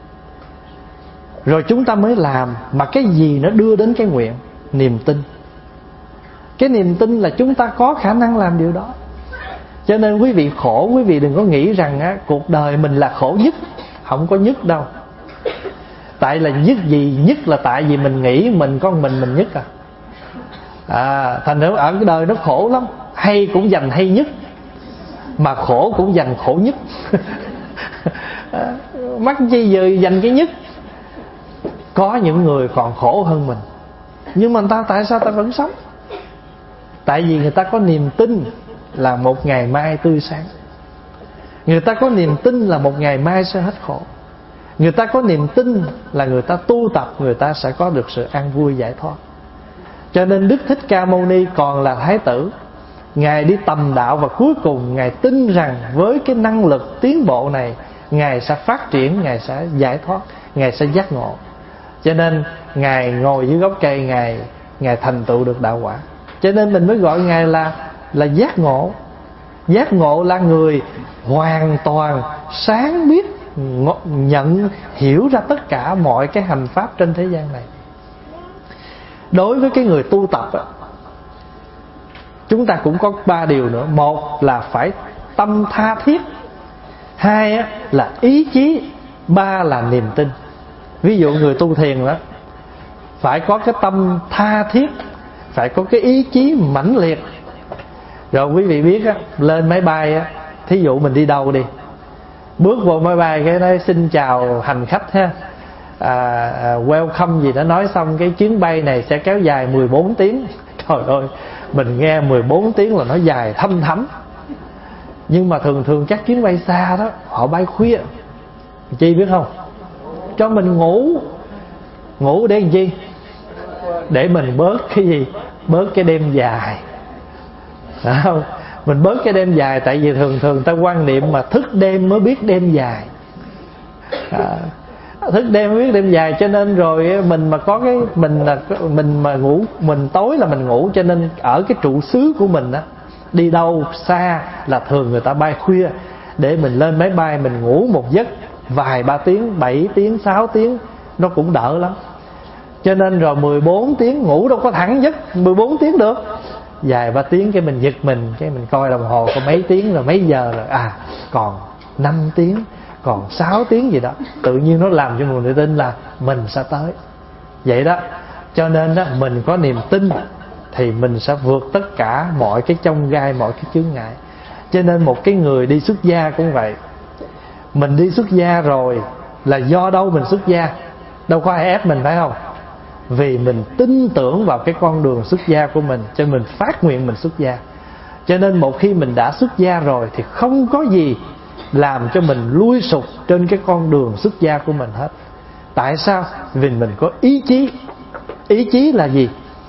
rồi chúng ta mới làm. Mà cái gì nó đưa đến cái nguyện? Niềm tin. Cái niềm tin là chúng ta có khả năng làm điều đó. Cho nên quý vị khổ, quý vị đừng có nghĩ rằng á, cuộc đời mình là khổ nhất. Không có nhất đâu. Tại là nhất gì? Nhất là tại vì mình nghĩ mình có mình mình nhất à. à Thành ra ở cái đời nó khổ lắm. Hay cũng dành hay nhất, mà khổ cũng dành khổ nhất. Mắc chi giờ dành cái nhất. Có những người còn khổ hơn mình, nhưng mà ta tại sao ta vẫn sống? Tại vì người ta có niềm tin là một ngày mai tươi sáng. Người ta có niềm tin là một ngày mai sẽ hết khổ. Người ta có niềm tin là người ta tu tập, người ta sẽ có được sự an vui giải thoát. Cho nên Đức Thích Ca Mâu Ni còn là thái tử, Ngài đi tầm đạo và cuối cùng Ngài tin rằng với cái năng lực tiến bộ này, Ngài sẽ phát triển, Ngài sẽ giải thoát, Ngài sẽ giác ngộ. Cho nên Ngài ngồi dưới gốc cây, Ngài Ngài thành tựu được đạo quả. Cho nên mình mới gọi Ngài là là giác ngộ. Giác ngộ là người hoàn toàn sáng biết, nhận hiểu ra tất cả mọi cái hành pháp trên thế gian này. Đối với cái người tu tập á, chúng ta cũng có ba điều nữa. Một là phải tâm tha thiết, hai á, là ý chí, ba là niềm tin. Ví dụ người tu thiền đó, phải có cái tâm tha thiết, phải có cái ý chí mãnh liệt. Rồi quý vị biết á, lên máy bay á, thí dụ mình đi đâu đi, bước vô máy bay cái nói xin chào hành khách ha, à, à, welcome gì đó, nói xong cái chuyến bay này sẽ kéo dài mười bốn tiếng. Trời ơi, mình nghe mười bốn tiếng là nó dài thâm thẳm. Nhưng mà thường thường các chuyến bay xa đó, họ bay khuya. Chi biết không? Cho mình ngủ. Ngủ để làm chi? Để mình bớt cái gì? Bớt cái đêm dài. Phải không? Mình bớt cái đêm dài. Tại vì thường thường ta quan niệm mà thức đêm mới biết đêm dài. à, Thức đêm mới biết đêm dài. Cho nên rồi mình mà có cái Mình là mình mà ngủ, mình tối là mình ngủ. Cho nên ở cái trụ xứ của mình á, đi đâu xa là thường người ta bay khuya, để mình lên máy bay mình ngủ một giấc vài ba tiếng, bảy tiếng, sáu tiếng, nó cũng đỡ lắm. Cho nên rồi mười bốn tiếng ngủ đâu có thẳng giấc mười bốn tiếng được. Vài ba tiếng cái mình giật mình, cái mình coi đồng hồ có mấy tiếng rồi, mấy giờ rồi, à còn năm tiếng, còn sáu tiếng gì đó. Tự nhiên nó làm cho người tin là mình sẽ tới. Vậy đó. Cho nên đó, mình có niềm tin thì mình sẽ vượt tất cả mọi cái chông gai, mọi cái chướng ngại. Cho nên một cái người đi xuất gia cũng vậy. Mình đi xuất gia rồi là do đâu mình xuất gia? Đâu có ai ép mình, phải không? Vì mình tin tưởng vào cái con đường xuất gia của mình, cho mình phát nguyện mình xuất gia. Cho nên một khi mình đã xuất gia rồi thì không có gì làm cho mình lui sụp trên cái con đường xuất gia của mình hết. Tại sao? Vì mình có ý chí. Ý chí là gì?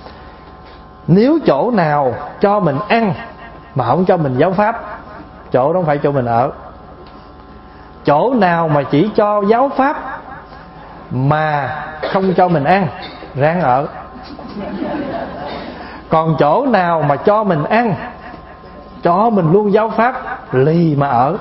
Nếu chỗ nào cho mình ăn mà không cho mình giáo pháp, chỗ đó không phải chỗ mình ở. Chỗ nào mà chỉ cho giáo pháp mà không cho mình ăn, ráng ở. Còn chỗ nào mà cho mình ăn, cho mình luôn giáo pháp, lì mà ở.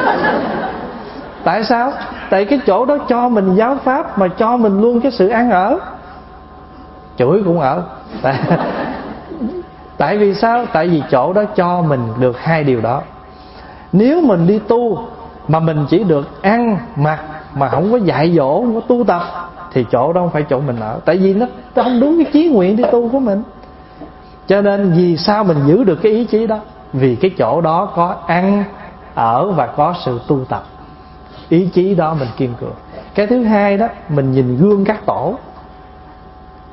Tại sao? Tại cái chỗ đó cho mình giáo pháp mà cho mình luôn cái sự ăn ở, chửi cũng ở. Tại, tại vì sao? Tại vì chỗ đó cho mình được hai điều đó. Nếu mình đi tu mà mình chỉ được ăn mặc mà không có dạy dỗ, không có tu tập, thì chỗ đó không phải chỗ mình ở. Tại vì nó không đúng cái chí nguyện đi tu của mình. Cho nên vì sao mình giữ được cái ý chí đó? Vì cái chỗ đó có ăn, ở và có sự tu tập. Ý chí đó mình kiên cường. Cái thứ hai đó, mình nhìn gương các tổ.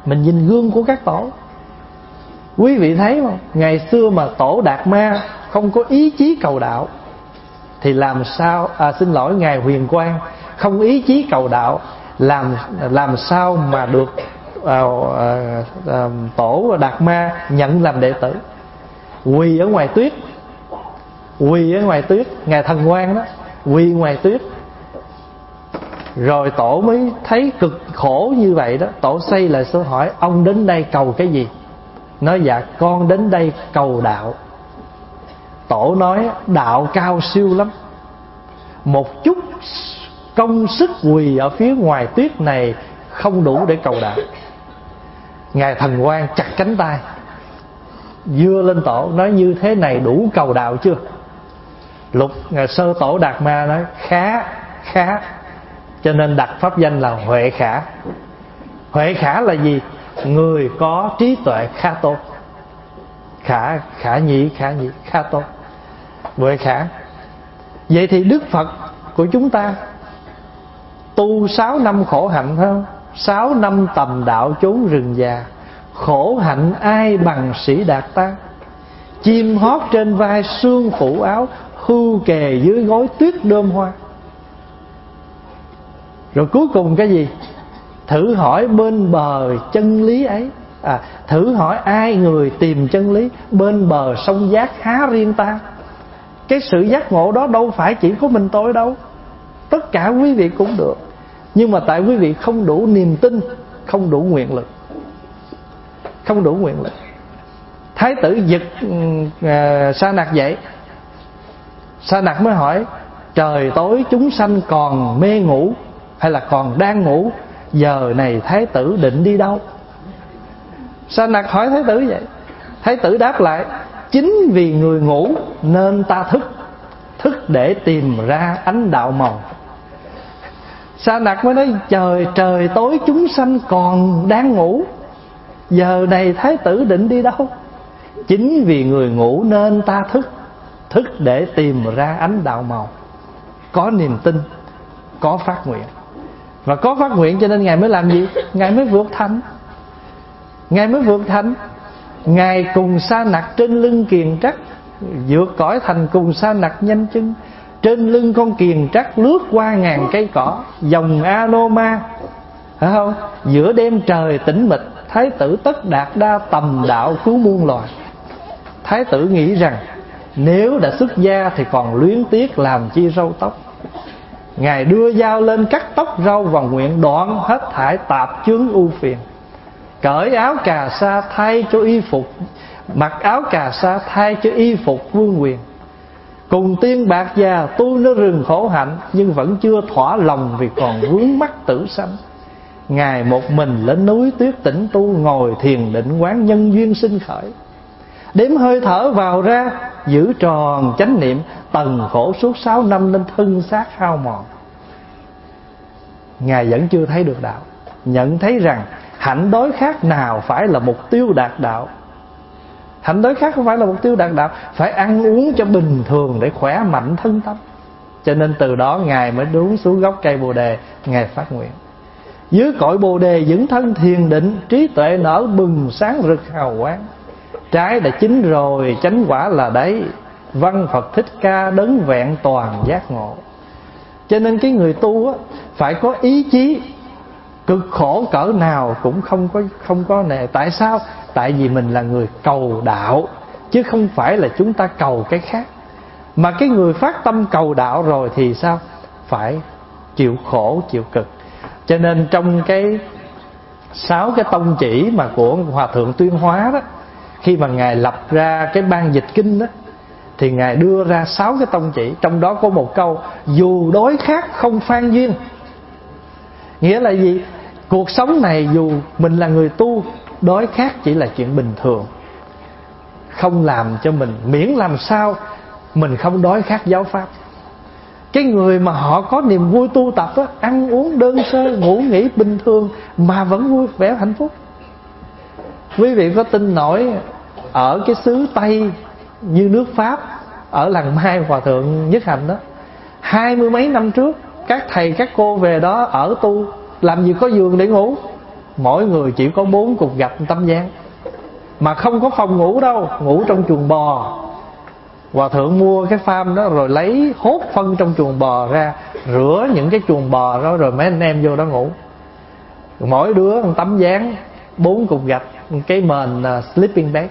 Mình nhìn gương của các tổ. Quý vị thấy không? Ngày xưa mà tổ Đạt Ma không có ý chí cầu đạo thì làm sao, à, xin lỗi, Ngài Huyền Quang không ý chí cầu đạo, làm làm sao mà được à, à, à, tổ Đạt Ma nhận làm đệ tử? Quỳ ở ngoài tuyết, quỳ ở ngoài tuyết, Ngài Thần Quang đó quỳ ngoài tuyết. Rồi tổ mới thấy cực khổ như vậy đó, tổ xây lại số hỏi: ông đến đây cầu cái gì? Nói: dạ con đến đây cầu đạo. Tổ nói: đạo cao siêu lắm, một chút công sức quỳ ở phía ngoài tuyết này không đủ để cầu đạo. Ngài Thần Quang chặt cánh tay, dưa lên tổ, nói: như thế này đủ cầu đạo chưa? Lục sơ tổ Đạt Ma nói: khá, khá. Cho nên đặt pháp danh là Huệ Khả. Huệ Khả là gì? Người có trí tuệ khá tốt. Khả, khả nhĩ, khả nhĩ, khá tốt. Huệ Khả. Vậy thì Đức Phật của chúng ta tu sáu năm khổ hạnh, phải không? Sáu năm tầm đạo chốn rừng già, khổ hạnh ai bằng sĩ Đạt ta. Chim hót trên vai sương phủ áo, hưu kề dưới gối tuyết đơm hoa. Rồi cuối cùng cái gì? Thử hỏi bên bờ chân lý ấy, à, thử hỏi ai người tìm chân lý, bên bờ sông giác há riêng ta. Cái sự giác ngộ đó đâu phải chỉ có mình tôi đâu, tất cả quý vị cũng được. Nhưng mà tại quý vị không đủ niềm tin, không đủ nguyện lực. Không đủ nguyện lực. Thái tử giật uh, Sa Nặc dậy. Sa Nặc mới hỏi: trời tối chúng sanh còn mê ngủ hay là còn đang ngủ? Giờ này Thái tử định đi đâu? Sa Nặc hỏi Thái tử vậy. Thái tử đáp lại: chính vì người ngủ nên ta thức, thức để tìm ra ánh đạo màu. Sa Nặc mới nói: trời trời tối chúng sanh còn đang ngủ, giờ này Thái tử định đi đâu? Chính vì người ngủ nên ta thức, thức để tìm ra ánh đạo màu. Có niềm tin, có phát nguyện. Và có phát nguyện cho nên Ngài mới làm gì? Ngài mới vượt thành. Ngài mới vượt thành. Ngài cùng Sa Nặc trên lưng kiền trắc, vượt cõi thành cùng Sa Nặc nhanh chân. Trên lưng con kiền trắc lướt qua ngàn cây cỏ, dòng Anoma, phải không? Giữa đêm trời tĩnh mịch, Thái tử Tất Đạt Đa tầm đạo cứu muôn loài. Thái tử nghĩ rằng nếu đã xuất gia thì còn luyến tiếc làm chi râu tóc. Ngài đưa dao lên cắt tóc râu và nguyện đoạn hết thải tạp chướng ưu phiền. Cởi áo cà sa thay cho y phục, mặc áo cà sa thay cho y phục vương quyền. Cùng tiên bạc già tu nó rừng khổ hạnh, nhưng vẫn chưa thỏa lòng vì còn vướng mắc tử sanh. Ngài một mình lên núi tuyết tĩnh tu, ngồi thiền định quán nhân duyên sinh khởi. Đếm hơi thở vào ra, giữ tròn chánh niệm, tầng khổ suốt sáu năm nên thân xác hao mòn. Ngài vẫn chưa thấy được đạo, nhận thấy rằng hạnh đối khác nào phải là mục tiêu đạt đạo. Hạnh đối khác không phải là mục tiêu đạt đạo, phải ăn uống cho bình thường để khỏe mạnh thân tâm. Cho nên từ đó Ngài mới đốn xuống gốc cây Bồ Đề, Ngài phát nguyện: dưới cội Bồ Đề vững thân thiền định, trí tuệ nở bừng sáng rực hào quang. Trái đã chín rồi chánh quả là đấy, văn Phật Thích Ca đấng vẹn toàn giác ngộ. Cho nên cái người tu á, phải có ý chí, cực khổ cỡ nào cũng không có không có nề. Tại sao? Tại vì mình là người cầu đạo, chứ không phải là chúng ta cầu cái khác. Mà cái người phát tâm cầu đạo rồi thì sao? Phải chịu khổ, chịu cực. Cho nên trong cái sáu cái tông chỉ mà của Hòa Thượng Tuyên Hóa đó, khi mà Ngài lập ra cái ban dịch kinh đó, thì Ngài đưa ra sáu cái tông chỉ. Trong đó có một câu: dù đối khác không phan duyên. Nghĩa là gì? Cuộc sống này dù mình là người tu, đối khác chỉ là chuyện bình thường, không làm cho mình, miễn làm sao mình không đối khác giáo pháp. Cái người mà họ có niềm vui tu tập á, ăn uống đơn sơ, ngủ nghỉ bình thường mà vẫn vui vẻ hạnh phúc. Quý vị có tin nổi ở cái xứ Tây như nước Pháp, ở làng Mai Hòa Thượng Nhất Hạnh đó, hai mươi mấy năm trước các thầy các cô về đó ở tu, làm gì có giường để ngủ, mỗi người chỉ có bốn cục gạch tấm ván, mà không có phòng ngủ đâu, ngủ trong chuồng bò. Hòa thượng mua cái farm đó rồi lấy hốt phân trong chuồng bò ra, rửa những cái chuồng bò đó rồi mấy anh em vô đó ngủ. Mỗi đứa một tấm ván, bốn cục gạch, cái mền uh, sleeping bag.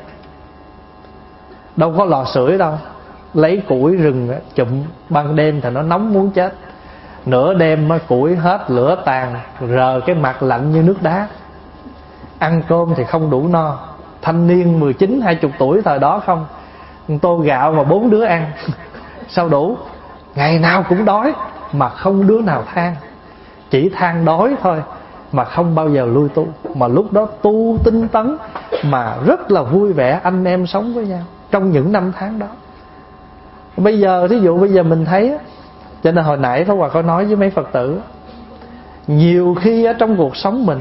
Đâu có lò sưởi đâu, lấy củi rừng chụm, ban đêm thì nó nóng muốn chết, nửa đêm củi hết lửa tàn, rờ cái mặt lạnh như nước đá. Ăn cơm thì không đủ no, thanh niên mười chín hai mươi tuổi thời đó không, tô gạo mà bốn đứa ăn sao đủ. Ngày nào cũng đói mà không đứa nào than, chỉ than đói thôi mà không bao giờ lui tu. Mà lúc đó tu tinh tấn mà rất là vui vẻ, anh em sống với nhau trong những năm tháng đó. Bây giờ thí dụ bây giờ mình thấy, cho nên hồi nãy Pháp Hòa có nói với mấy Phật tử, nhiều khi ở trong cuộc sống mình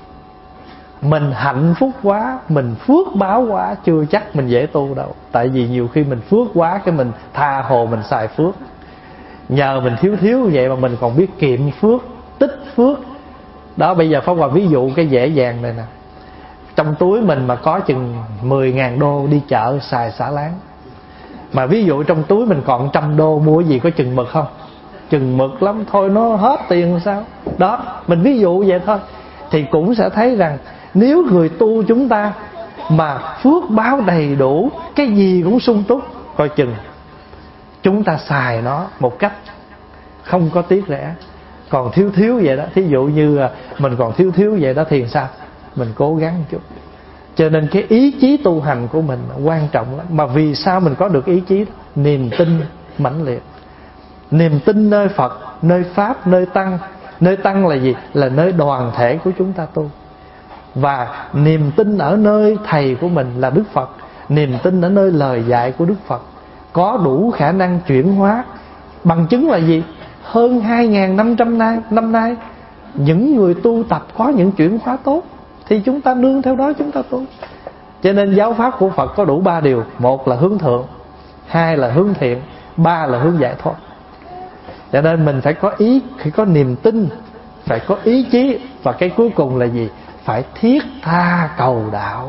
mình hạnh phúc quá, mình phước báo quá, chưa chắc mình dễ tu đâu. Tại vì nhiều khi mình phước quá, cái mình tha hồ mình xài phước. Nhờ mình thiếu thiếu vậy mà mình còn biết kiệm phước, tích phước. Đó, bây giờ Pháp Hòa ví dụ cái dễ dàng này nè. Trong túi mình mà có chừng mười ngàn đô đi chợ xài xả láng, mà ví dụ trong túi mình còn trăm đô mua cái gì có chừng mực không? Chừng mực lắm, thôi nó hết tiền sao? Đó, mình ví dụ vậy thôi. Thì cũng sẽ thấy rằng nếu người tu chúng ta mà phước báo đầy đủ, cái gì cũng sung túc, coi chừng chúng ta xài nó một cách không có tiếc rẻ. Còn thiếu thiếu vậy đó, thí dụ như mình còn thiếu thiếu vậy đó thì sao? Mình cố gắng chút. Cho nên cái ý chí tu hành của mình quan trọng lắm. Mà vì sao mình có được ý chí đó? Niềm tin mãnh liệt. Niềm tin nơi Phật, nơi Pháp, nơi Tăng. Nơi Tăng là gì? Là nơi đoàn thể của chúng ta tu. Và niềm tin ở nơi thầy của mình là Đức Phật, niềm tin ở nơi lời dạy của Đức Phật có đủ khả năng chuyển hóa. Bằng chứng là gì? Hơn hai nghìn năm trăm năm nay những người tu tập có những chuyển hóa tốt, thì chúng ta nương theo đó chúng ta tu. Cho nên giáo pháp của Phật có đủ ba điều. Một là hướng thượng, hai là hướng thiện, ba là hướng giải thoát. Cho nên mình phải có ý, phải có niềm tin, phải có ý chí. Và cái cuối cùng là gì? Phải thiết tha cầu đạo.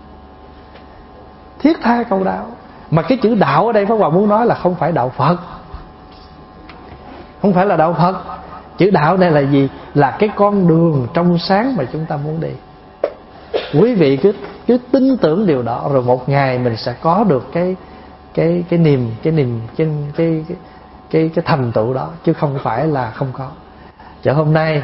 Thiết tha cầu đạo. Mà cái chữ đạo ở đây Pháp Hòa muốn nói là không phải đạo Phật, không phải là đạo Phật. Chữ đạo đây là gì? Là cái con đường trong sáng mà chúng ta muốn đi. Quý vị cứ cứ tin tưởng điều đó, rồi một ngày mình sẽ có được cái cái cái niềm cái niềm cái cái cái cái, cái thành tựu đó, chứ không phải là không có. Chợ hôm nay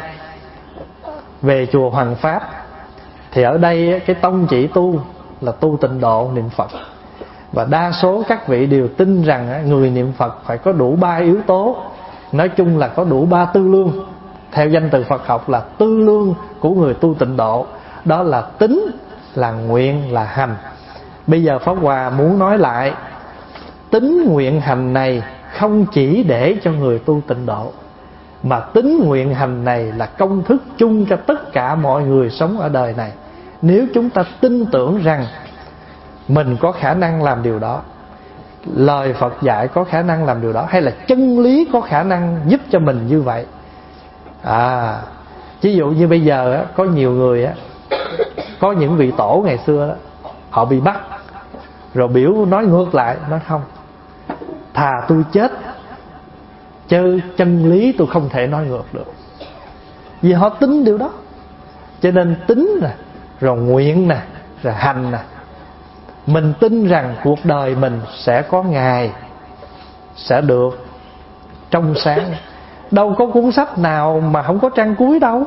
về chùa Hoàng Pháp thì ở đây cái tông chỉ tu là tu tịnh độ niệm Phật. Và đa số các vị đều tin rằng người niệm Phật phải có đủ ba yếu tố. Nói chung là có đủ ba tư lương. Theo danh từ Phật học là tư lương của người tu tịnh độ. Đó là tín, là nguyện, là hành. Bây giờ Pháp Hòa muốn nói lại, tín nguyện hành này không chỉ để cho người tu tịnh độ, mà tín nguyện hành này là công thức chung cho tất cả mọi người sống ở đời này. Nếu chúng ta tin tưởng rằng mình có khả năng làm điều đó, lời Phật dạy có khả năng làm điều đó, hay là chân lý có khả năng giúp cho mình như vậy. À, ví dụ như bây giờ á, có nhiều người á, có những vị tổ ngày xưa đó, họ bị bắt rồi biểu nói ngược lại, nói không, thà tôi chết chứ chân lý tôi không thể nói ngược được. Vì họ tin điều đó. Cho nên tín nè, rồi nguyện nè, rồi hành nè. Mình tin rằng cuộc đời mình sẽ có ngày sẽ được trong sáng. Đâu có cuốn sách nào mà không có trang cuối đâu.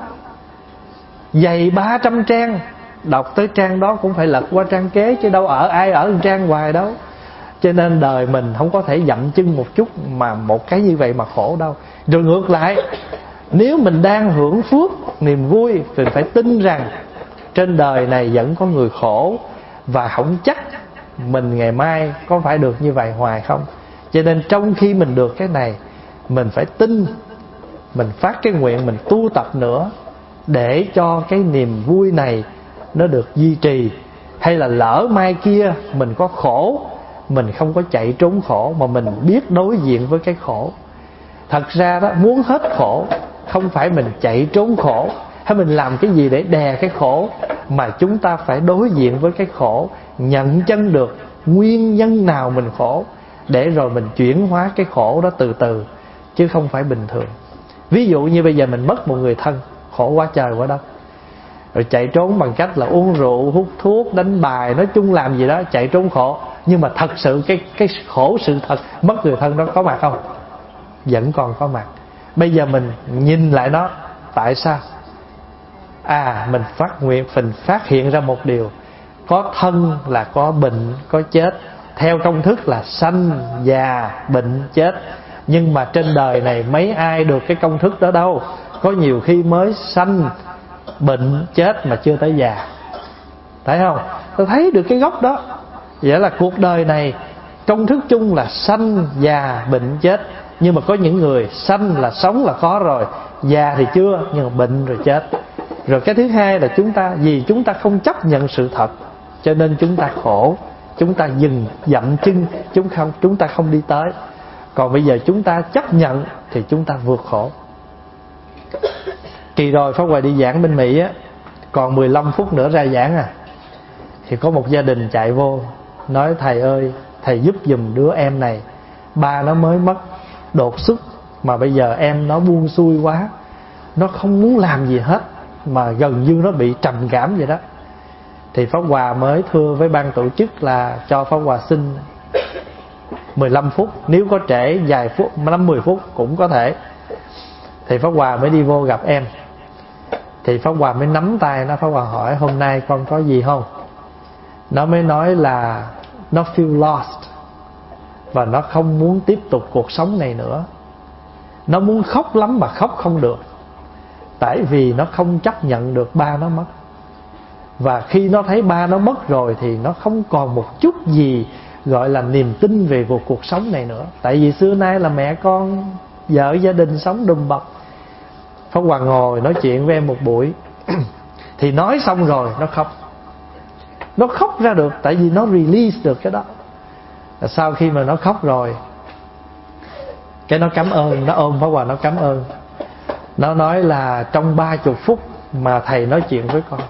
Dày ba trăm trang, đọc tới trang đó cũng phải lật qua trang kế, chứ đâu ở ai ở trang hoài đâu. Cho nên đời mình không có thể dậm chân một chút mà một cái như vậy mà khổ đâu. Rồi ngược lại, nếu mình đang hưởng phước, niềm vui, thì phải tin rằng trên đời này vẫn có người khổ, và không chắc mình ngày mai có phải được như vậy hoài không. Cho nên trong khi mình được cái này, mình phải tin, mình phát cái nguyện, mình tu tập nữa, để cho cái niềm vui này nó được duy trì. Hay là lỡ mai kia mình có khổ, mình không có chạy trốn khổ, mà mình biết đối diện với cái khổ. Thật ra đó, muốn hết khổ không phải mình chạy trốn khổ, hay mình làm cái gì để đè cái khổ, mà chúng ta phải đối diện với cái khổ, nhận chân được nguyên nhân nào mình khổ, để rồi mình chuyển hóa cái khổ đó từ từ, chứ không phải bình thường. Ví dụ như bây giờ mình mất một người thân, khổ quá trời quá đất, rồi chạy trốn bằng cách là uống rượu, hút thuốc, đánh bài, nói chung làm gì đó chạy trốn khổ. Nhưng mà thật sự cái cái khổ sự thật mất người thân đó có mặt không? Vẫn còn có mặt. Bây giờ mình nhìn lại nó, tại sao? À, mình phát nguyện, mình phát hiện ra một điều: có thân là có bệnh, có chết. Theo công thức là sanh, già, bệnh, chết. Nhưng mà trên đời này mấy ai được cái công thức đó đâu. Có nhiều khi mới sanh, bệnh, chết mà chưa tới già. Thấy không? Tôi thấy được cái gốc đó. Vậy là cuộc đời này công thức chung là sanh, già, bệnh, chết. Nhưng mà có những người sanh là sống là có rồi, già thì chưa, nhưng mà bệnh rồi chết. Rồi cái thứ hai là chúng ta, vì chúng ta không chấp nhận sự thật, cho nên chúng ta khổ. Chúng ta dừng dậm chân, chúng không, chúng ta không đi tới. Còn bây giờ chúng ta chấp nhận thì chúng ta vượt khổ. Kỳ rồi Pháp Hòa đi giảng bên Mỹ á, còn mười lăm phút nữa ra giảng à, thì có một gia đình chạy vô nói: thầy ơi, thầy giúp giùm đứa em này, ba nó mới mất đột xuất, mà bây giờ em nó buông xuôi quá, nó không muốn làm gì hết, mà gần như nó bị trầm cảm vậy đó. Thì Pháp Hòa mới thưa với ban tổ chức là cho Pháp Hòa xin mười lăm phút, nếu có trễ vài phút, năm mười phút cũng có thể. Thì Pháp Hòa mới đi vô gặp em. Thì Pháp Hòa mới nắm tay nó. Pháp Hòa hỏi: hôm nay con có gì không? Nó mới nói là nó feel lost, và nó không muốn tiếp tục cuộc sống này nữa. Nó muốn khóc lắm mà khóc không được, tại vì nó không chấp nhận được ba nó mất. Và khi nó thấy ba nó mất rồi thì nó không còn một chút gì gọi là niềm tin về cuộc, cuộc sống này nữa. Tại vì xưa nay là mẹ con, vợ gia đình sống đùm bọc. Pháp Hòa ngồi nói chuyện với em một buổi thì nói xong rồi nó khóc. Nó khóc ra được tại vì nó release được cái đó. Sau khi mà nó khóc rồi, cái nó cảm ơn, nó ôm Pháp Hòa nó cảm ơn. Nó nói là trong ba chục phút mà thầy nói chuyện với con,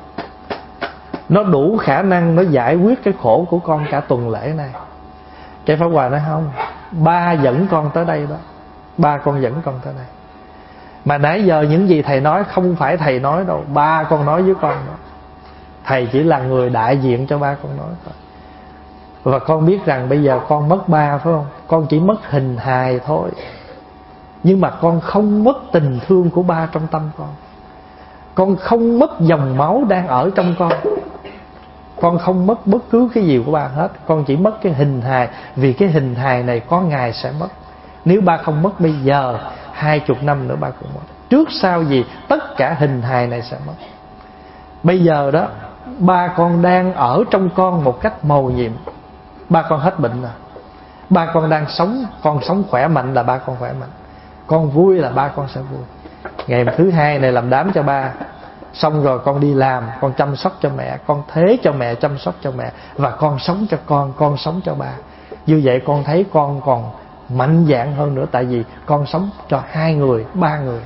nó đủ khả năng nó giải quyết cái khổ của con cả tuần lễ này. Cái Pháp Hòa nói: không, ba dẫn con tới đây đó, ba con dẫn con tới đây. Mà nãy giờ những gì thầy nói không phải thầy nói đâu, ba con nói với con đó. Thầy chỉ là người đại diện cho ba con nói thôi. Và con biết rằng bây giờ con mất ba phải không? Con chỉ mất hình hài thôi, nhưng mà con không mất tình thương của ba trong tâm con. Con không mất dòng máu đang ở trong con. Con không mất bất cứ cái gì của ba hết. Con chỉ mất cái hình hài, vì cái hình hài này có ngày sẽ mất. Nếu ba không mất bây giờ, hai chục năm nữa ba cũng mất. Trước sau gì tất cả hình hài này sẽ mất. Bây giờ đó, ba con đang ở trong con một cách mầu nhiệm. Ba con hết bệnh rồi, ba con đang sống, con sống khỏe mạnh là ba con khỏe mạnh. Con vui là ba con sẽ vui. Ngày thứ hai này làm đám cho ba, xong rồi con đi làm, con chăm sóc cho mẹ, con thế cho mẹ, chăm sóc cho mẹ, và con sống cho con, con sống cho ba. Như vậy con thấy con còn mạnh dạn hơn nữa, tại vì con sống cho hai người, ba người.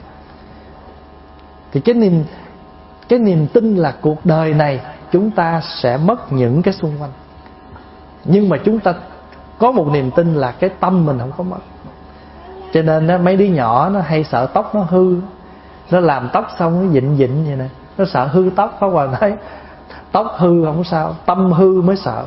Thì cái niềm cái niềm tin là cuộc đời này chúng ta sẽ mất những cái xung quanh, nhưng mà chúng ta có một niềm tin là cái tâm mình không có mất. Cho nên đó, mấy đứa nhỏ nó hay sợ tóc nó hư, nó làm tóc xong nó dịnh dịnh vậy nè, nó sợ hư tóc. Pháp Hòa nói tóc hư không sao, tâm hư mới sợ.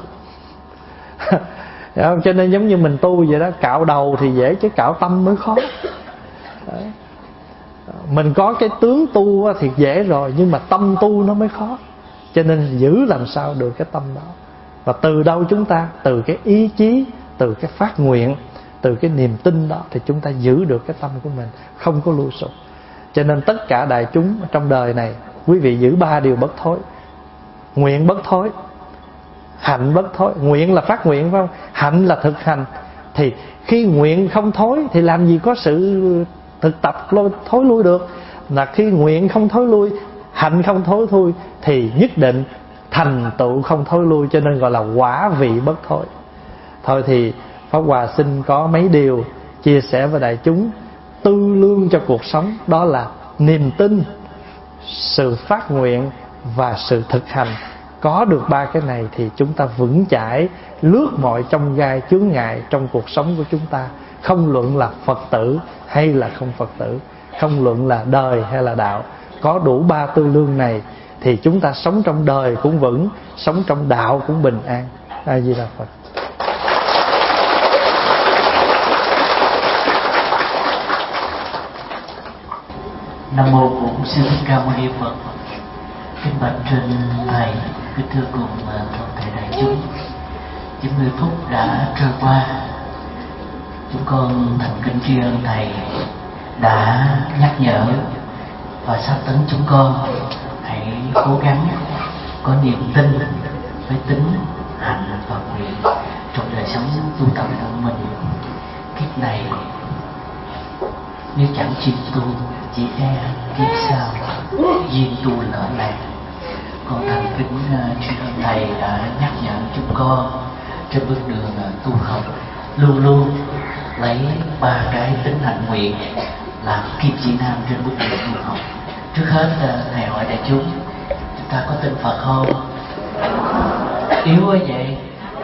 Cho nên giống như mình tu vậy đó, cạo đầu thì dễ chứ cạo tâm mới khó. Đấy. Mình có cái tướng tu thì dễ rồi, nhưng mà tâm tu nó mới khó. Cho nên giữ làm sao được cái tâm đó. Và từ đâu chúng ta? Từ cái ý chí, từ cái phát nguyện, từ cái niềm tin đó thì chúng ta giữ được cái tâm của mình, không có lui sụp. Cho nên tất cả đại chúng trong đời này, quý vị giữ ba điều bất thối. Nguyện bất thối, hạnh bất thối. Nguyện là phát nguyện phải không? Hạnh là thực hành. Thì khi nguyện không thối thì làm gì có sự thực tập thối lui được. Là khi nguyện không thối lui, hạnh không thối lui, thì nhất định thành tựu không thối lui. Cho nên gọi là quả vị bất thối. Thôi thì Pháp Hòa xin có mấy điều chia sẻ với đại chúng tư lương cho cuộc sống. Đó là niềm tin, sự phát nguyện và sự thực hành. Có được ba cái này thì chúng ta vững chãi lướt mọi chông gai chướng ngại trong cuộc sống của chúng ta. Không luận là Phật tử hay là không Phật tử, không luận là đời hay là đạo. Có đủ ba tư lương này thì chúng ta sống trong đời cũng vững, sống trong đạo cũng bình an. A Di Đà Phật. Nam mô Bổn Sư Thích Ca Mâu Ni Phật. Kính bạch trên thầy, kính thưa cùng toàn thể đại chúng, chín mươi phút đã trôi qua. Chúng con thành kính tri ân thầy đã nhắc nhở và xác tấn chúng con hãy cố gắng có niềm tin với tính hạnh và nguyện trong đời sống tu tập của mình. Kiếp này nếu chẳng chịu tu, chỉ e kiếp sau duyên tu lỡ lạc. Con thành kính tri ân thầy đã nhắc nhở chúng con trên bước đường tu học luôn luôn lấy ba cái tính hạnh nguyện làm kim chỉ nam trên bước đường tu học. Trước hết thầy hỏi đại chúng, chúng ta có tin Phật không? Yếu quá vậy.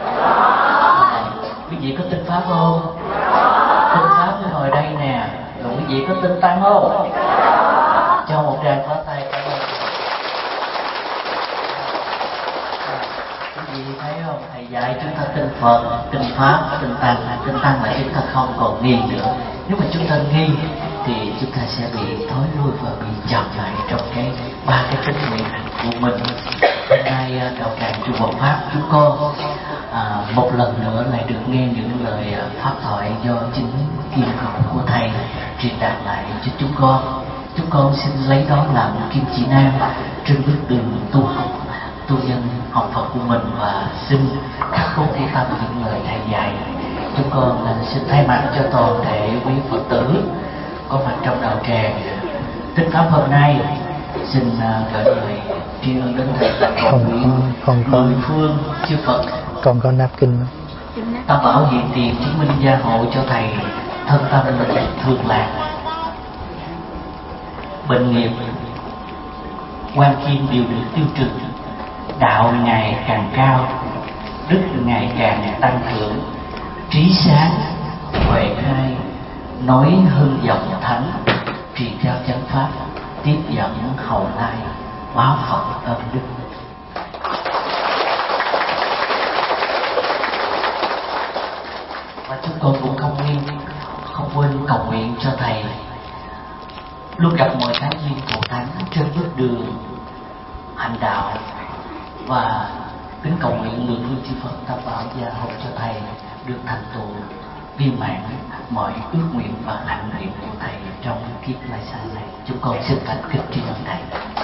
Quý vị có tin Pháp không? Tin Pháp mới ngồi đây nè. Rồi quý vị có tin Tăng không? Cho một tràng pháo tay cảm ơn. Quý vị thấy không? Thầy dạy chúng ta tin Phật, tin Pháp, tin Tăng. Tin Tăng là chúng ta không còn nghi nữa. Nếu mà chúng ta nghi thì chúng ta sẽ bị thối lui và bị chậm lại trong cái ba cái tính nguyện của mình. Hôm nay đầu tràng chùa Hộ Pháp chúng con à, một lần nữa lại được nghe những lời pháp thoại do chính kim khẩu của thầy truyền đạt lại cho chúng con. Chúng con xin lấy đó làm kim chỉ nam trên bước đường tu học, tu nhân học Phật của mình, và xin khắc cốt ghi tâm những lời thầy dạy. Chúng con xin thay mặt cho toàn thể quý Phật tử có mặt trong đạo tràng Tích Pháp hôm nay, xin gửi lời tri ân đến thầy không có mười phương chư Phật. Còn có nắp kinh không? Tam bảo hiện tiền chứng minh gia hộ cho thầy thân tâm mình thường lạc, bệnh nghiệp quan khiên đều được tiêu trừ, đạo ngày càng cao, đức ngày càng tăng trưởng, trí sáng huệ khai, nói hương giọng thánh, trì theo chánh pháp, tiếp dẫn hậu lai, báo Phật ơn đức. Và chúng con cũng không quên không quên cầu nguyện cho thầy luôn gặp mọi tháng duyên thù thắng trên bước đường hành đạo, và kính cầu nguyện lượng hương chư Phật Tam Bảo gia hộ cho thầy được thành tựu viên mãn mọi ước nguyện và hạnh nguyện của thầy trong kiếp lai xa này. Chúng con xin thành kính tri ân thầy.